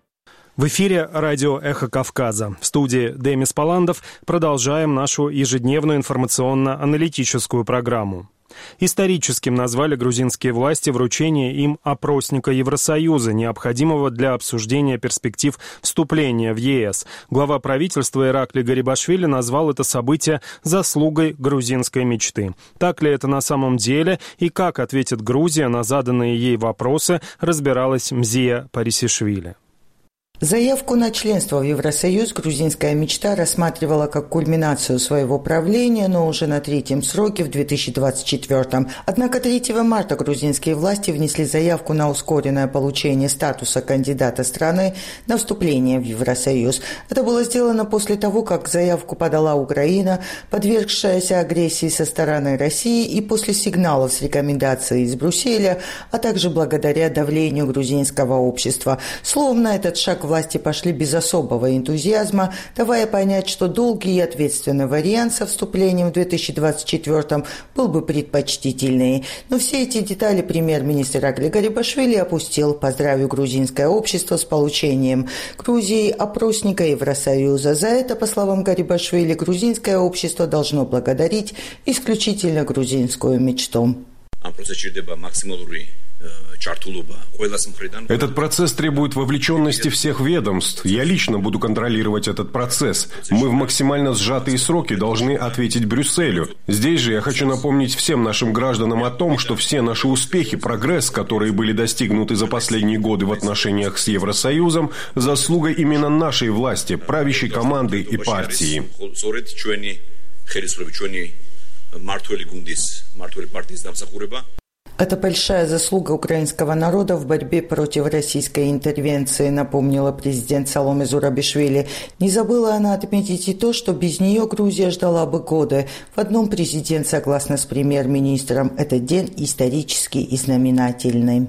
В эфире радио «Эхо Кавказа». В студии Демис Паландов. Продолжаем нашу ежедневную информационно-аналитическую программу. Историческим назвали грузинские власти вручение им опросника Евросоюза, необходимого для обсуждения перспектив вступления в ЕС. Глава правительства Ираклий Гарибашвили назвал это событие заслугой грузинской мечты. Так ли это на самом деле и как ответит Грузия на заданные ей вопросы, разбиралась Мзия Парисишвили. Заявку на членство в Евросоюз грузинская мечта рассматривала как кульминацию своего правления, но уже на третьем сроке в 2024-м. Однако 3 марта грузинские власти внесли заявку на ускоренное получение статуса кандидата страны на вступление в Евросоюз. Это было сделано после того, как заявку подала Украина, подвергшаяся агрессии со стороны России, и после сигналов с рекомендацией из Брюсселя, а также благодаря давлению грузинского общества. Словом, на этот шаг власти пошли без особого энтузиазма, давая понять, что долгий и ответственный вариант со вступлением в 2024 был бы предпочтительнее. Но все эти детали премьер-министр Ираклий Гарибашвили опустил, поздравив грузинское общество с получением Грузии опросника Евросоюза. За это, по словам Гарибашвили, грузинское общество должно благодарить исключительно грузинскую мечту. Этот процесс требует вовлеченности всех ведомств. Я лично буду контролировать этот процесс. Мы в максимально сжатые сроки должны ответить Брюсселю. Здесь же я хочу напомнить всем нашим гражданам о том, что все наши успехи, прогресс, которые были достигнуты за последние годы в отношениях с Евросоюзом, заслуга именно нашей власти, правящей команды и партии. Это большая заслуга украинского народа в борьбе против российской интервенции, напомнила президент Саломе Зурабишвили. Не забыла она отметить и то, что без нее Грузия ждала бы годы. В одном президент, согласно с премьер-министром, этот день исторический и знаменательный.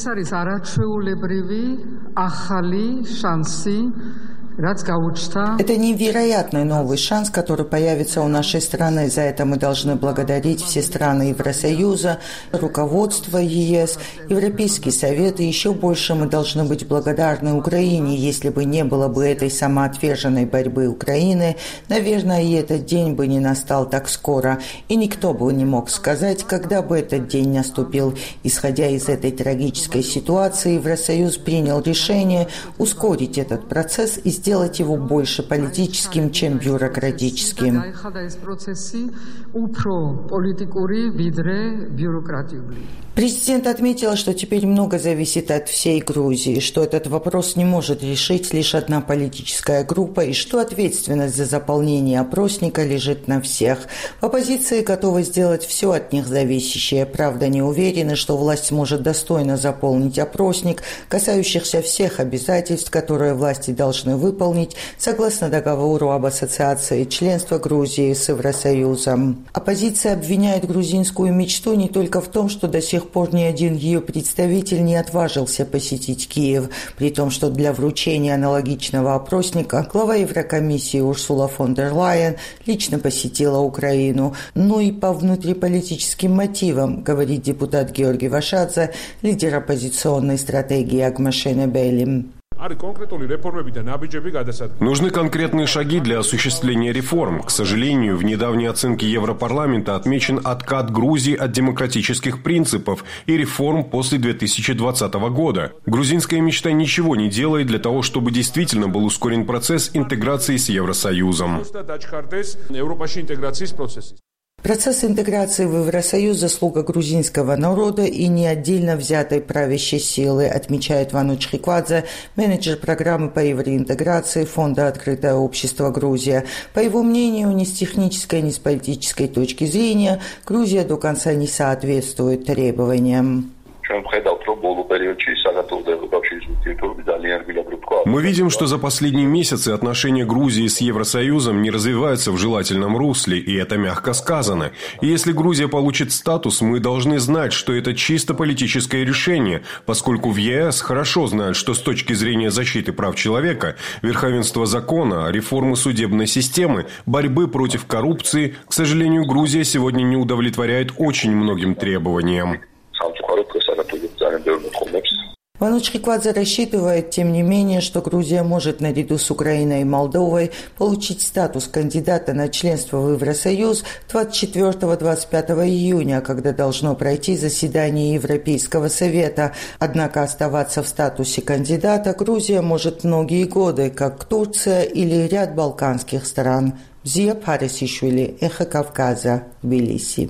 Это невероятный новый шанс, который появится у нашей страны. За это мы должны благодарить все страны Евросоюза, руководство ЕС, Европейский Совет, и еще больше мы должны быть благодарны Украине. Если бы не было бы этой самоотверженной борьбы Украины, наверное, и этот день бы не настал так скоро. И никто бы не мог сказать, когда бы этот день наступил. Исходя из этой трагической ситуации, Евросоюз принял решение ускорить этот процесс и сделать его больше политическим, чем бюрократическим. Президент отметил, что теперь много зависит от всей Грузии, что этот вопрос не может решить лишь одна политическая группа и что ответственность за заполнение опросника лежит на всех. В оппозиции готовы сделать все от них зависящее. Правда, не уверены, что власть сможет достойно заполнить опросник, касающихся всех обязательств, которые власти должны выполнить согласно договору об ассоциации членства Грузии с Евросоюзом. Оппозиция обвиняет грузинскую мечту не только в том, что до сих пор ни один ее представитель не отважился посетить Киев, при том, что для вручения аналогичного опросника глава Еврокомиссии Урсула фон дер Лайен лично посетила Украину. Но и по внутриполитическим мотивам, говорит депутат Георгий Вашадзе, лидер оппозиционной стратегии Агмашене Белим. Нужны конкретные шаги для осуществления реформ. К сожалению, в недавней оценке Европарламента отмечен откат Грузии от демократических принципов и реформ после 2020 года. Грузинская мечта ничего не делает для того, чтобы действительно был ускорен процесс интеграции с Евросоюзом. Процесс интеграции в Евросоюз – заслуга грузинского народа и не отдельно взятой правящей силы, отмечает Вануч Хиквадзе, менеджер программы по евроинтеграции Фонда «Открытое общество Грузия». По его мнению, ни с технической, ни с политической точки зрения Грузия до конца не соответствует требованиям. Мы видим, что за последние месяцы отношения Грузии с Евросоюзом не развиваются в желательном русле, и это мягко сказано. И если Грузия получит статус, мы должны знать, что это чисто политическое решение, поскольку в ЕС хорошо знают, что с точки зрения защиты прав человека, верховенства закона, реформы судебной системы, борьбы против коррупции, к сожалению, Грузия сегодня не удовлетворяет очень многим требованиям. Мануч Хиквадзе рассчитывает, тем не менее, что Грузия может наряду с Украиной и Молдовой получить статус кандидата на членство в Евросоюз 24-25 июня, когда должно пройти заседание Европейского совета. Однако оставаться в статусе кандидата Грузия может многие годы, как Турция или ряд балканских стран. Зия Парисишвили, Эхо Кавказа, Тбилиси.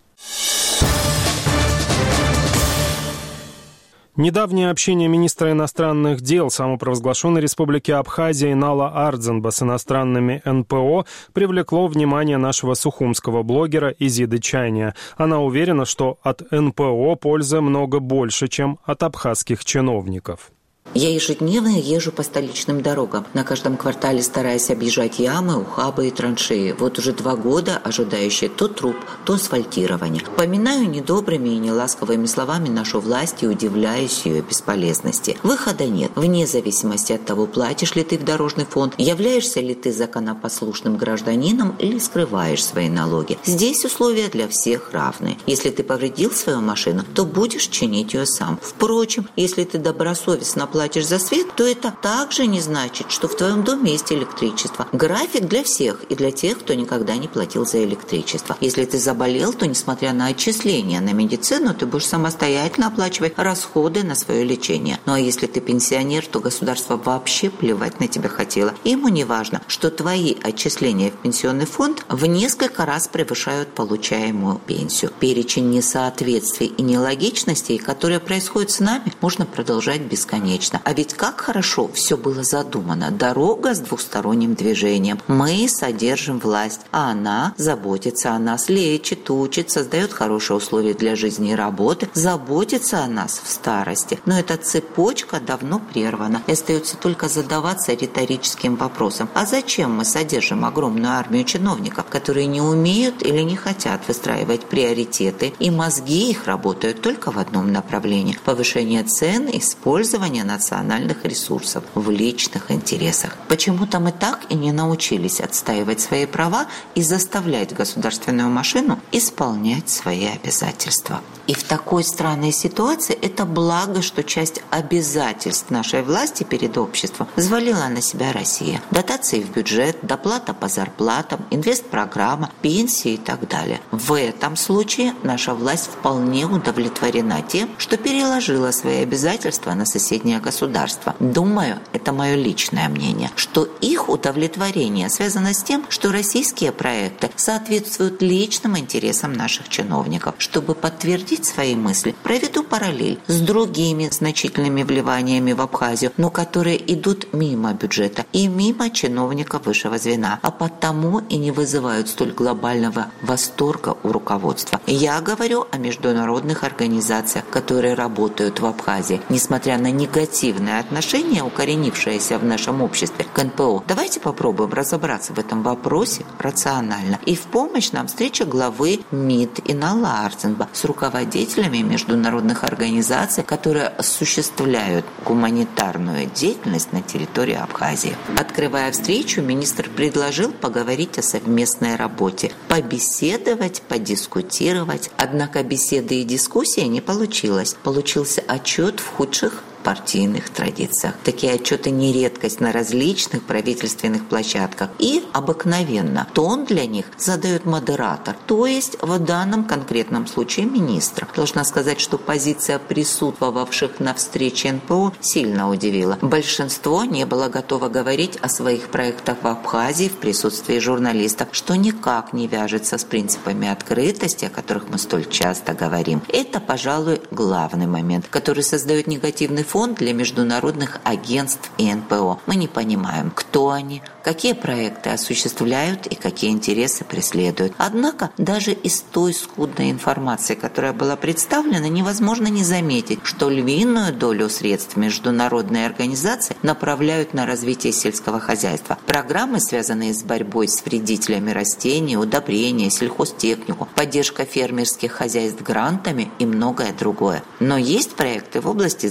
Недавнее общение министра иностранных дел самопровозглашенной республики Абхазия Инала Ардзенба с иностранными НПО привлекло внимание нашего сухумского блогера Изиды Чайния. Она уверена, что от НПО пользы много больше, чем от абхазских чиновников. Я ежедневно езжу по столичным дорогам, на каждом квартале стараясь объезжать ямы, ухабы и траншеи. Вот уже 2 года ожидающие то труб, то асфальтирование. Поминаю недобрыми и неласковыми словами нашу власть и удивляюсь ее бесполезности. Выхода нет. Вне зависимости от того, платишь ли ты в дорожный фонд, являешься ли ты законопослушным гражданином или скрываешь свои налоги. Здесь условия для всех равны. Если ты повредил свою машину, то будешь чинить ее сам. Впрочем, если ты добросовестно платишь за свет, то это также не значит, что в твоем доме есть электричество. График для всех и для тех, кто никогда не платил за электричество. Если ты заболел, то, несмотря на отчисления на медицину, ты будешь самостоятельно оплачивать расходы на свое лечение. Ну а если ты пенсионер, то государство вообще плевать на тебя хотело. Ему не важно, что твои отчисления в пенсионный фонд в несколько раз превышают получаемую пенсию. Перечень несоответствий и нелогичностей, которые происходят с нами, можно продолжать бесконечно. А ведь как хорошо все было задумано. Дорога с двухсторонним движением. Мы содержим власть, а она заботится о нас, лечит, учит, создает хорошие условия для жизни и работы, заботится о нас в старости. Но эта цепочка давно прервана. И остается только задаваться риторическим вопросом. А зачем мы содержим огромную армию чиновников, которые не умеют или не хотят выстраивать приоритеты, и мозги их работают только в одном направлении – повышение цен, использование национальных ресурсов в личных интересах. Почему-то мы так и не научились отстаивать свои права и заставлять государственную машину исполнять свои обязательства. И в такой странной ситуации это благо, что часть обязательств нашей власти перед обществом взвалила на себя Россия. Дотации в бюджет, доплата по зарплатам, инвестпрограмма, пенсии и так далее. В этом случае наша власть вполне удовлетворена тем, что переложила свои обязательства на соседние государства. Думаю, это мое личное мнение, что их удовлетворение связано с тем, что российские проекты соответствуют личным интересам наших чиновников. Чтобы подтвердить свои мысли, проведу параллель с другими значительными вливаниями в Абхазию, но которые идут мимо бюджета и мимо чиновников высшего звена, а потому и не вызывают столь глобального восторга у руководства. Я говорю о международных организациях, которые работают в Абхазии, несмотря на негативное отношение, укоренившееся в нашем обществе к НПО. Давайте попробуем разобраться в этом вопросе рационально. И в помощь нам встреча главы МИД Инала Ардзенба с руководителями международных организаций, которые осуществляют гуманитарную деятельность на территории Абхазии. Открывая встречу, министр предложил поговорить о совместной работе, побеседовать, подискутировать. Однако беседы и дискуссии не получилось. Получился отчет в худших партийных традициях. Такие отчеты не редкость на различных правительственных площадках. И обыкновенно тон для них задает модератор, то есть в данном конкретном случае министр. Должна сказать, что позиция присутствовавших на встрече НПО сильно удивила. Большинство не было готово говорить о своих проектах в Абхазии в присутствии журналистов, что никак не вяжется с принципами открытости, о которых мы столь часто говорим. Это, пожалуй, главный момент, который создает негативный фон для международных агентств и НПО. Мы не понимаем, кто они, какие проекты осуществляют и какие интересы преследуют. Однако даже из той скудной информации, которая была представлена, невозможно не заметить, что львиную долю средств международные организации направляют на развитие сельского хозяйства. Программы, связанные с борьбой с вредителями растений, удобрения, сельхозтехнику, поддержка фермерских хозяйств грантами и многое другое. Но есть проекты в области здравоохранения,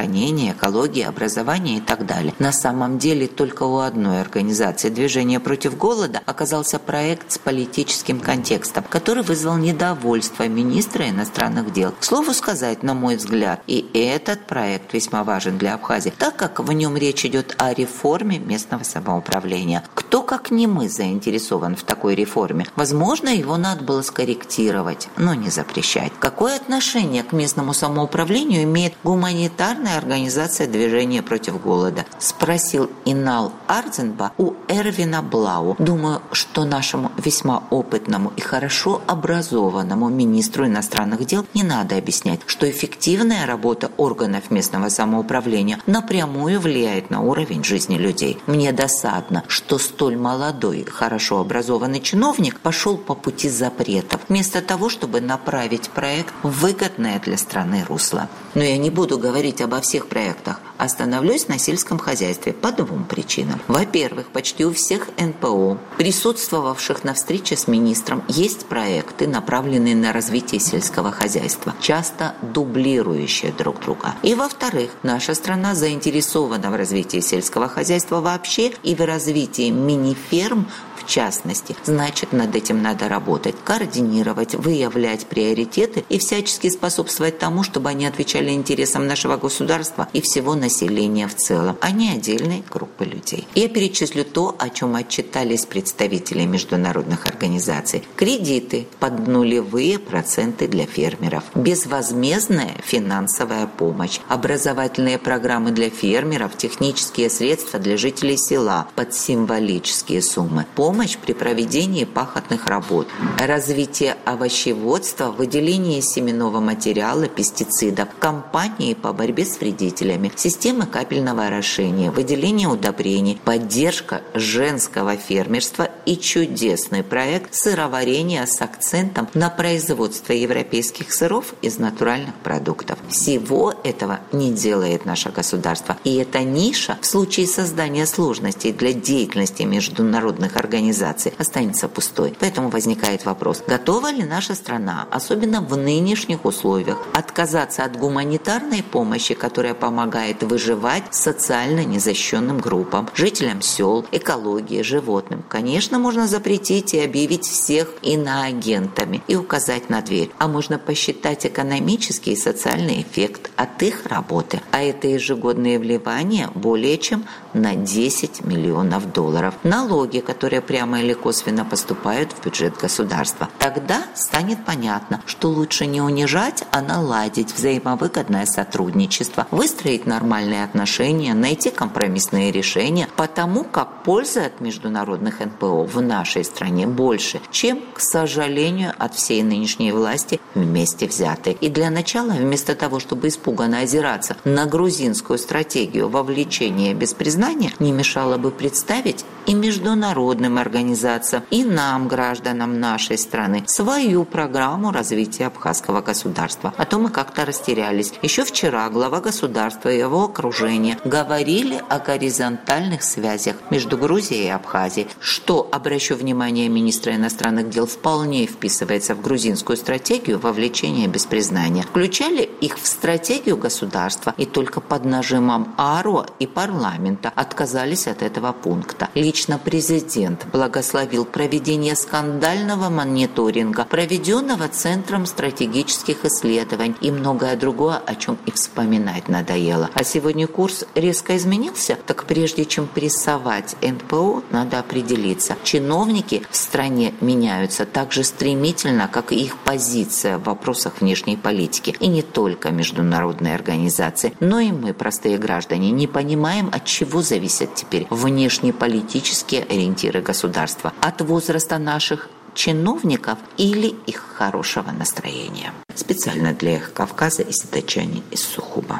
здравоохранения, экологии, образования и так далее. На самом деле только у одной организации «Движение против голода» оказался проект с политическим контекстом, который вызвал недовольство министра иностранных дел. К слову сказать, на мой взгляд, и этот проект весьма важен для Абхазии, так как в нем речь идет о реформе местного самоуправления. Кто, как не мы, заинтересован в такой реформе? Возможно, его надо было скорректировать, но не запрещать. Какое отношение к местному самоуправлению имеет гуманитарная организация «Движение против голода»? Спросил Инал Арзенба у Эрвина Блау. Думаю, что нашему весьма опытному и хорошо образованному министру иностранных дел не надо объяснять, что эффективная работа органов местного самоуправления напрямую влияет на уровень жизни людей. Мне досадно, что столь молодой, хорошо образованный чиновник пошел по пути запретов, вместо того, чтобы направить проект в выгодное для страны русло. Но я не буду говорить обо всех проектах. Остановлюсь на сельском хозяйстве по двум причинам. Во-первых, почти у всех НПО, присутствовавших на встрече с министром, есть проекты, направленные на развитие сельского хозяйства, часто дублирующие друг друга. И во-вторых, наша страна заинтересована в развитии сельского хозяйства вообще и в развитии мини-ферм в частности. Значит, над этим надо работать, координировать, выявлять приоритеты и всячески способствовать тому, чтобы они отвечали интересам нашего государства и всего населения в целом, а не отдельной группы людей. Я перечислю то, о чем отчитались представители международных организаций. Кредиты под нулевые проценты для фермеров, безвозмездная финансовая помощь, образовательные программы для фермеров, технические средства для жителей села под символические суммы, помощь при проведении пахотных работ, развитие овощеводства, выделение семенного материала, пестицидов, кампании по борьбе с вредителями, системы капельного орошения, выделение удобрений, поддержка женского фермерства и чудесный проект сыроварения с акцентом на производство европейских сыров из натуральных продуктов. Всего этого не делает наше государство. И эта ниша в случае создания сложностей для деятельности международных организаций останется пустой. Поэтому возникает вопрос, готова ли наша страна, особенно в нынешних условиях, отказаться от гуманитарной помощи, которая помогает выживать социально незащищенным группам, жителям сел, экологии, животным. Конечно, можно запретить и объявить всех иноагентами и указать на дверь. А можно посчитать экономический и социальный эффект от их работы. А это ежегодные вливания более чем на $10 миллионов. Налоги, которые прямо или косвенно поступают в бюджет государства. Тогда станет понятно, что лучше не унижать, а наладить взаимовыгодное сотрудничество, выстроить нормальные отношения, найти компромиссные решения, потому как пользы от международных НПО в нашей стране больше, чем, к сожалению, от всей нынешней власти вместе взятой. И для начала, вместо того, чтобы испуганно озираться на грузинскую стратегию вовлечения без признания, не мешало бы представить и международным организациям, и нам, гражданам нашей страны, свою программу развития абхазского государства. А то мы как-то растерялись. Еще вчера глава государства и его окружение говорили о горизонтальных связях между Грузией и Абхазией, что, обращу внимание министра иностранных дел, вполне вписывается в грузинскую стратегию вовлечения без признания. Включали их в стратегию государства и только под нажимом АРО и парламента отказались от этого пункта. Лично президент благословил проведение скандального мониторинга, проведенного Центром стратегических исследований и многое другое, о чем и вспоминать надоело. А сегодня курс резко изменился, так прежде чем прессовать НПО, надо определиться. Чиновники в стране меняются так же стремительно, как и их позиция в вопросах внешней политики. И не только международные организации, но и мы, простые граждане, не понимаем, от чего зависят теперь внешнеполитические ориентиры государства. От возраста наших чиновников или их хорошего настроения. Специально для Эхо Кавказа из Дачани из Сухума.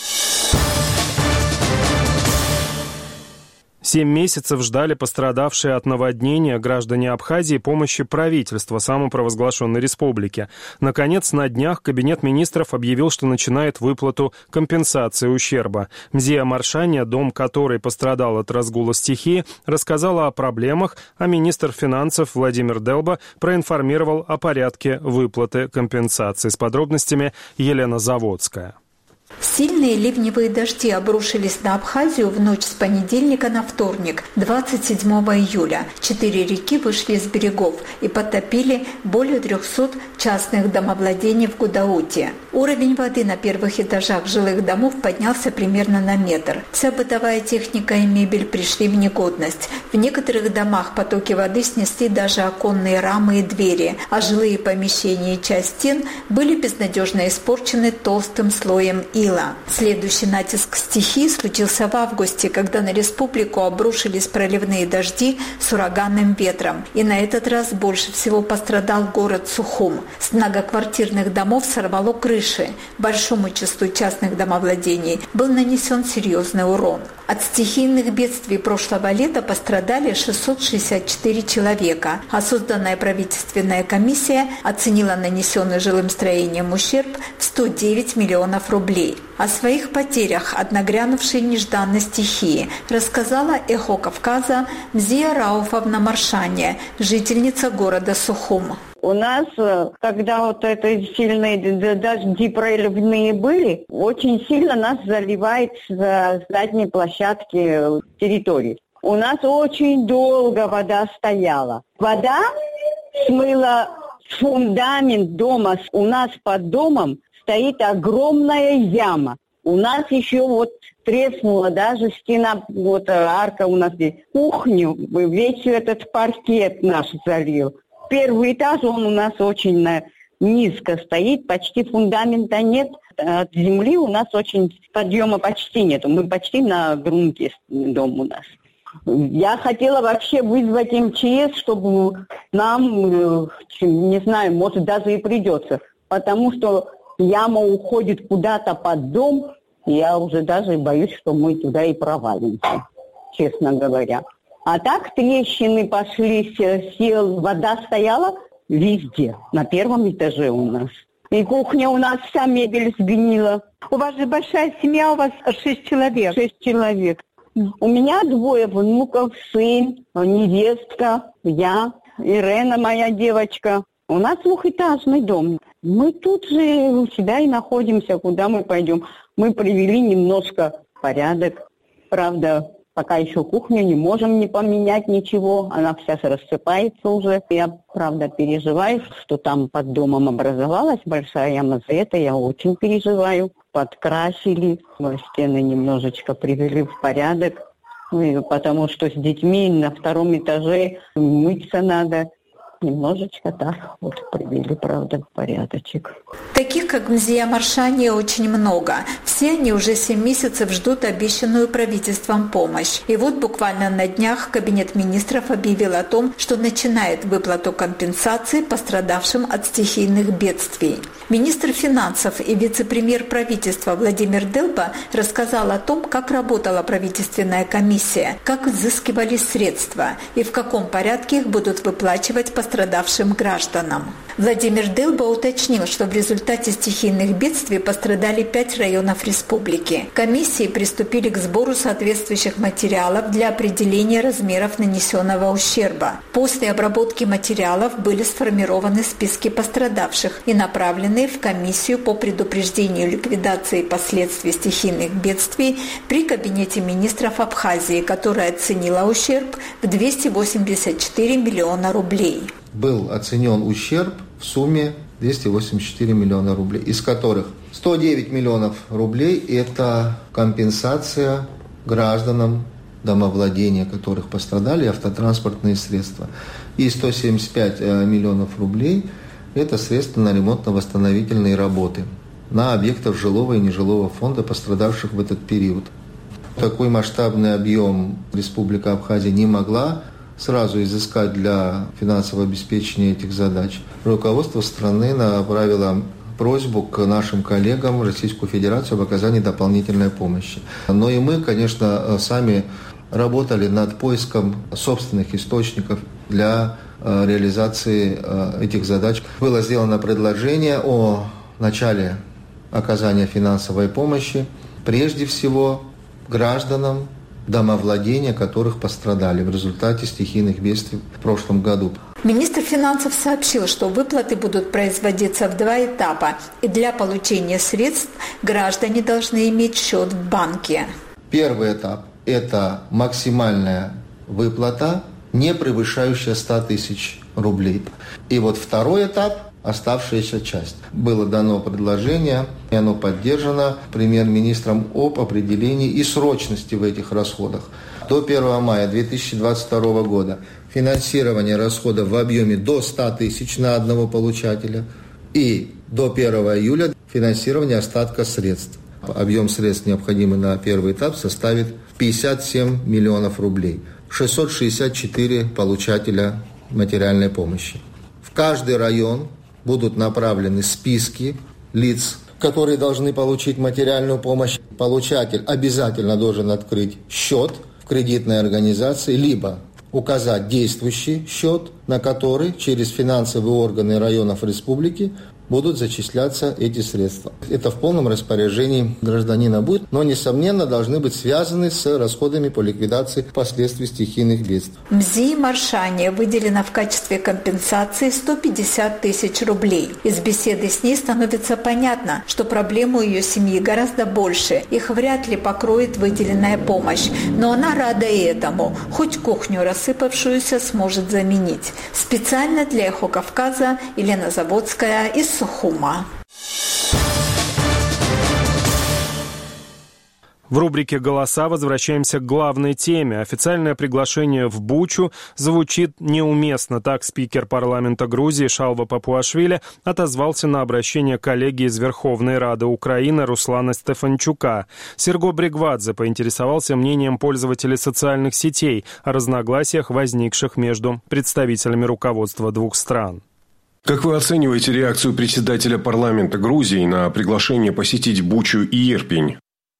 7 месяцев ждали пострадавшие от наводнения граждане Абхазии помощи правительства самопровозглашенной республики. Наконец, на днях Кабинет министров объявил, что начинает выплату компенсации ущерба. Мзия Маршаня, дом которой пострадал от разгула стихии, рассказала о проблемах, а министр финансов Владимир Делба проинформировал о порядке выплаты компенсации. С подробностями Елена Заводская. Сильные ливневые дожди обрушились на Абхазию в ночь с понедельника на вторник, 27 июля. 4 реки вышли из берегов и потопили более 300 частных домовладений в Гудауте. Уровень воды на первых этажах жилых домов поднялся примерно на метр. Вся бытовая техника и мебель пришли в негодность. В некоторых домах потоки воды снесли даже оконные рамы и двери, а жилые помещения и часть стен были безнадежно испорчены толстым слоем ила. Следующий натиск стихии случился в августе, когда на республику обрушились проливные дожди с ураганным ветром. И на этот раз больше всего пострадал город Сухум. С многоквартирных домов сорвало крыши. Большому числу частных домовладений был нанесен серьезный урон. От стихийных бедствий прошлого лета пострадали 664 человека, а созданная правительственная комиссия оценила нанесенный жилым строениям ущерб в 109 миллионов рублей. О своих потерях от нагрянувшей нежданной стихии рассказала «Эхо Кавказа» Мзия Рауфовна Маршане, жительница города Сухум. У нас, когда вот это сильные дожди проливные были, очень сильно нас заливает с задней площадки территории. У нас очень долго вода стояла. Вода смыла фундамент дома. У нас под домом стоит огромная яма. У нас еще вот треснула даже стена, вот арка у нас здесь. Кухню, весь этот паркет наш залил. Первый этаж, он у нас очень низко стоит, почти фундамента нет. От земли у нас очень подъема почти нету. Мы почти на грунте дом у нас. Я хотела вообще вызвать МЧС, чтобы нам, не знаю, может даже и придется. Потому что яма уходит куда-то под дом, и я уже даже боюсь, что мы туда и провалимся, честно говоря. А так трещины пошли, вода стояла везде, на первом этаже у нас. И кухня у нас вся мебель сгнила. У вас же большая семья, у вас 6 человек. 6 человек. У меня 2 внуков, сын, невестка, я, Ирена, моя девочка. У нас 2-этажный дом. Мы тут же у себя и находимся, куда мы пойдем. Мы привели немножко порядок. Правда, пока еще кухню не можем не поменять ничего. Она вся рассыпается уже. Я, правда, переживаю, что там под домом образовалась большая яма. За это я очень переживаю. Подкрасили, стены немножечко привели в порядок. Потому что с детьми на 2-м этаже мыться надо. Немножечко так вот привели, правда, в порядочек. Таких, как Мзия Маршане, очень много. Все они уже 7 месяцев ждут обещанную правительством помощь. И вот буквально на днях Кабинет министров объявил о том, что начинает выплату компенсации пострадавшим от стихийных бедствий. Министр финансов и вице-премьер правительства Владимир Делба рассказал о том, как работала правительственная комиссия, как изыскивались средства и в каком порядке их будут выплачивать пострадавшим гражданам. Владимир Делба уточнил, что в результате стихийных бедствий пострадали 5 районов республики. Комиссии приступили к сбору соответствующих материалов для определения размеров нанесенного ущерба. После обработки материалов были сформированы списки пострадавших и направлены в комиссию по предупреждению и ликвидации последствий стихийных бедствий при Кабинете министров Абхазии, которая оценила ущерб в 284 миллиона рублей. Был оценен ущерб в сумме 284 миллиона рублей, из которых 109 миллионов рублей – это компенсация гражданам домовладения, которых пострадали автотранспортные средства. И 175 миллионов рублей – это средства на ремонтно-восстановительные работы на объектах жилого и нежилого фонда, пострадавших в этот период. Такой масштабный объем Республика Абхазия не могла сразу изыскать для финансового обеспечения этих задач. Руководство страны направило просьбу к нашим коллегам в Российскую Федерацию об оказании дополнительной помощи. Но и мы, конечно, сами работали над поиском собственных источников для реализации этих задач. Было сделано предложение о начале оказания финансовой помощи прежде всего гражданам, домовладения которых пострадали в результате стихийных бедствий в прошлом году. Министр финансов сообщил, что выплаты будут производиться в 2 этапа, и для получения средств граждане должны иметь счет в банке. Первый этап – это максимальная выплата, не превышающая 100 тысяч рублей. И вот второй этап – оставшаяся часть. Было дано предложение, и оно поддержано премьер-министром об определении и срочности в этих расходах. До 1 мая 2022 года финансирование расходов в объеме до 100 тысяч на одного получателя и до 1 июля финансирование остатка средств. Объем средств, необходимый на первый этап, составит 57 миллионов рублей. 664 получателя материальной помощи. В каждый район будут направлены списки лиц, которые должны получить материальную помощь. Получатель обязательно должен открыть счет в кредитной организации, либо указать действующий счет, на который через финансовые органы районов республики будут зачисляться эти средства. Это в полном распоряжении гражданина будет, но, несомненно, должны быть связаны с расходами по ликвидации последствий стихийных бедствий. МЗИ Маршане выделено в качестве компенсации 150 тысяч рублей. Из беседы с ней становится понятно, что проблем у ее семьи гораздо больше. Их вряд ли покроет выделенная помощь. Но она рада и этому. Хоть кухню рассыпавшуюся сможет заменить. Специально для «Эхо Кавказа» Елена Заводская из Сухума. В рубрике «Голоса» возвращаемся к главной теме. Официальное приглашение в Бучу звучит неуместно. Так спикер парламента Грузии Шалва Папуашвили отозвался на обращение коллеги из Верховной Рады Украины Руслана Стефанчука. Серго Бригвадзе поинтересовался мнением пользователей социальных сетей о разногласиях, возникших между представителями руководства двух стран. Как вы оцениваете реакцию председателя парламента Грузии на приглашение посетить Бучу и Ирпень?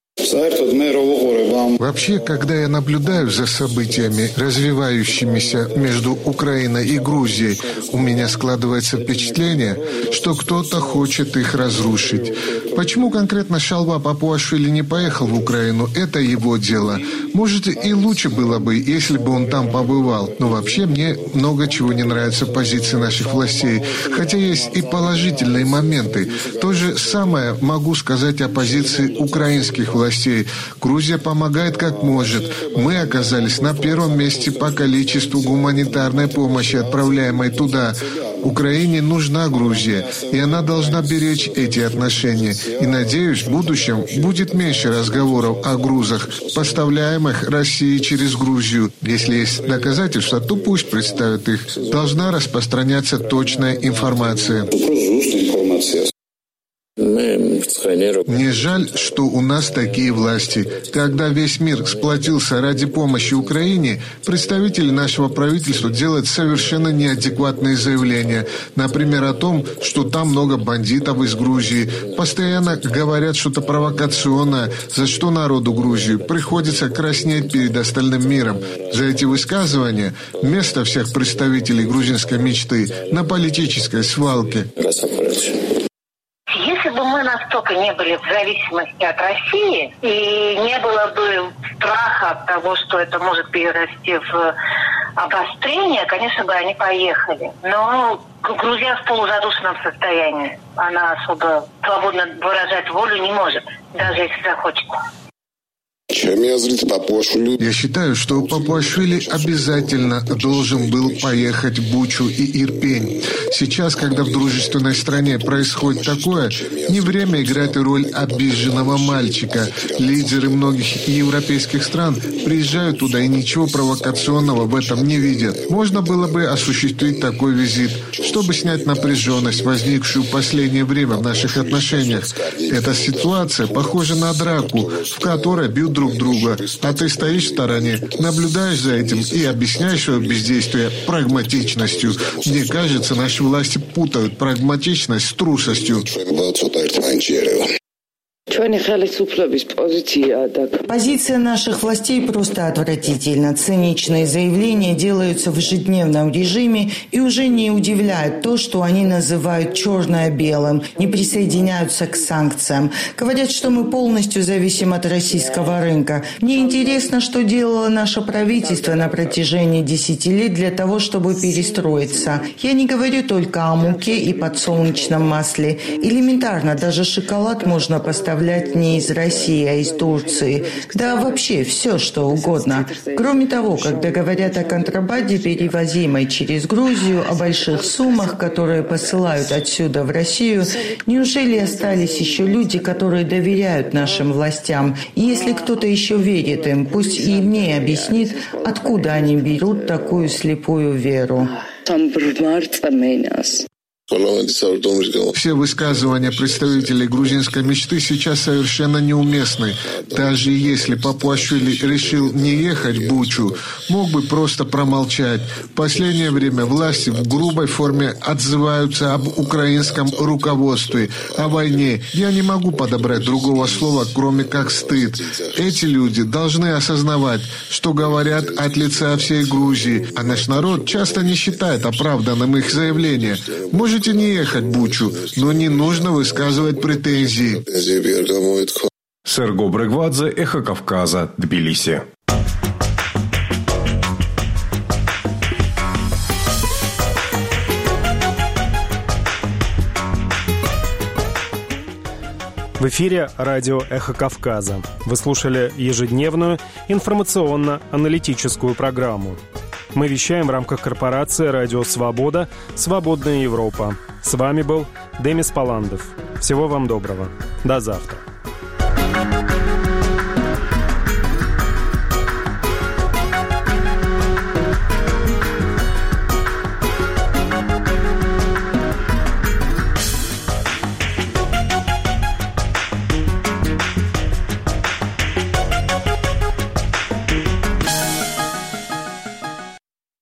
Вообще, когда я наблюдаю за событиями, развивающимися между Украиной и Грузией, у меня складывается впечатление, что кто-то хочет их разрушить. Почему конкретно Шалва Папуашвили не поехал в Украину, это его дело. Может, и лучше было бы, если бы он там побывал. Но вообще мне много чего не нравится в позиции наших властей. Хотя есть и положительные моменты. То же самое могу сказать о позиции украинских властей. Грузия помогает как может. Мы оказались на первом месте по количеству гуманитарной помощи, отправляемой туда. Украине нужна Грузия, и она должна беречь эти отношения. И, надеюсь, в будущем будет меньше разговоров о грузах, поставляемых Россией через Грузию. Если есть доказательства, то пусть представят их. Должна распространяться точная информация. Мне жаль, что у нас такие власти. Когда весь мир сплотился ради помощи Украине, представители нашего правительства делают совершенно неадекватные заявления. Например, о том, что там много бандитов из Грузии. Постоянно говорят что-то провокационное, за что народу Грузии приходится краснеть перед остальным миром. За эти высказывания место всех представителей грузинской мечты на политической свалке. Если бы мы настолько не были в зависимости от России и не было бы страха от того, что это может перерасти в обострение, конечно бы они поехали. Но Грузия в полузадушенном состоянии. Она особо свободно выражать волю не может, даже если захочет. Я считаю, что Папуашвили обязательно должен был поехать в Бучу и Ирпень. Сейчас, когда в дружественной стране происходит такое, не время играть роль обиженного мальчика. Лидеры многих европейских стран приезжают туда и ничего провокационного в этом не видят. Можно было бы осуществить такой визит, чтобы снять напряженность, возникшую в последнее время в наших отношениях. Эта ситуация похожа на драку, в которой бьют друг друга, а ты стоишь в стороне, наблюдаешь за этим и объясняешь свое бездействие прагматичностью. Мне кажется, наши власти путают прагматичность с трусостью. Позиция наших властей просто отвратительна. Циничные заявления делаются в ежедневном режиме и уже не удивляет то, что они называют черное белым, не присоединяются к санкциям. Говорят, что мы полностью зависим от российского рынка. Мне интересно, что делало наше правительство на протяжении 10 лет для того, чтобы перестроиться. Я не говорю только о муке и подсолнечном масле. Элементарно, даже шоколад можно поставлять не из России, а из Турции. Да вообще все, что угодно. Кроме того, когда говорят о контрабанде, перевозимой через Грузию, о больших суммах, которые посылают отсюда в Россию, неужели остались еще люди, которые доверяют нашим властям? И если кто-то еще верит им, пусть и мне объяснит, откуда они берут такую слепую веру. Все высказывания представителей грузинской мечты сейчас совершенно неуместны. Даже если Папуашвили решил не ехать в Бучу, мог бы просто промолчать. В последнее время власти в грубой форме отзываются об украинском руководстве, о войне. Я не могу подобрать другого слова, кроме как стыд. Эти люди должны осознавать, что говорят от лица всей Грузии, а наш народ часто не считает оправданным их заявление. Можете не ехать в Бучу, но не нужно высказывать претензии. Серго Брегвадзе, Эхо Кавказа, Тбилиси. В эфире радио «Эхо Кавказа». Вы слушали ежедневную информационно-аналитическую программу. Мы вещаем в рамках корпорации «Радио Свобода. Свободная Европа». С вами был Демис Паландов. Всего вам доброго. До завтра.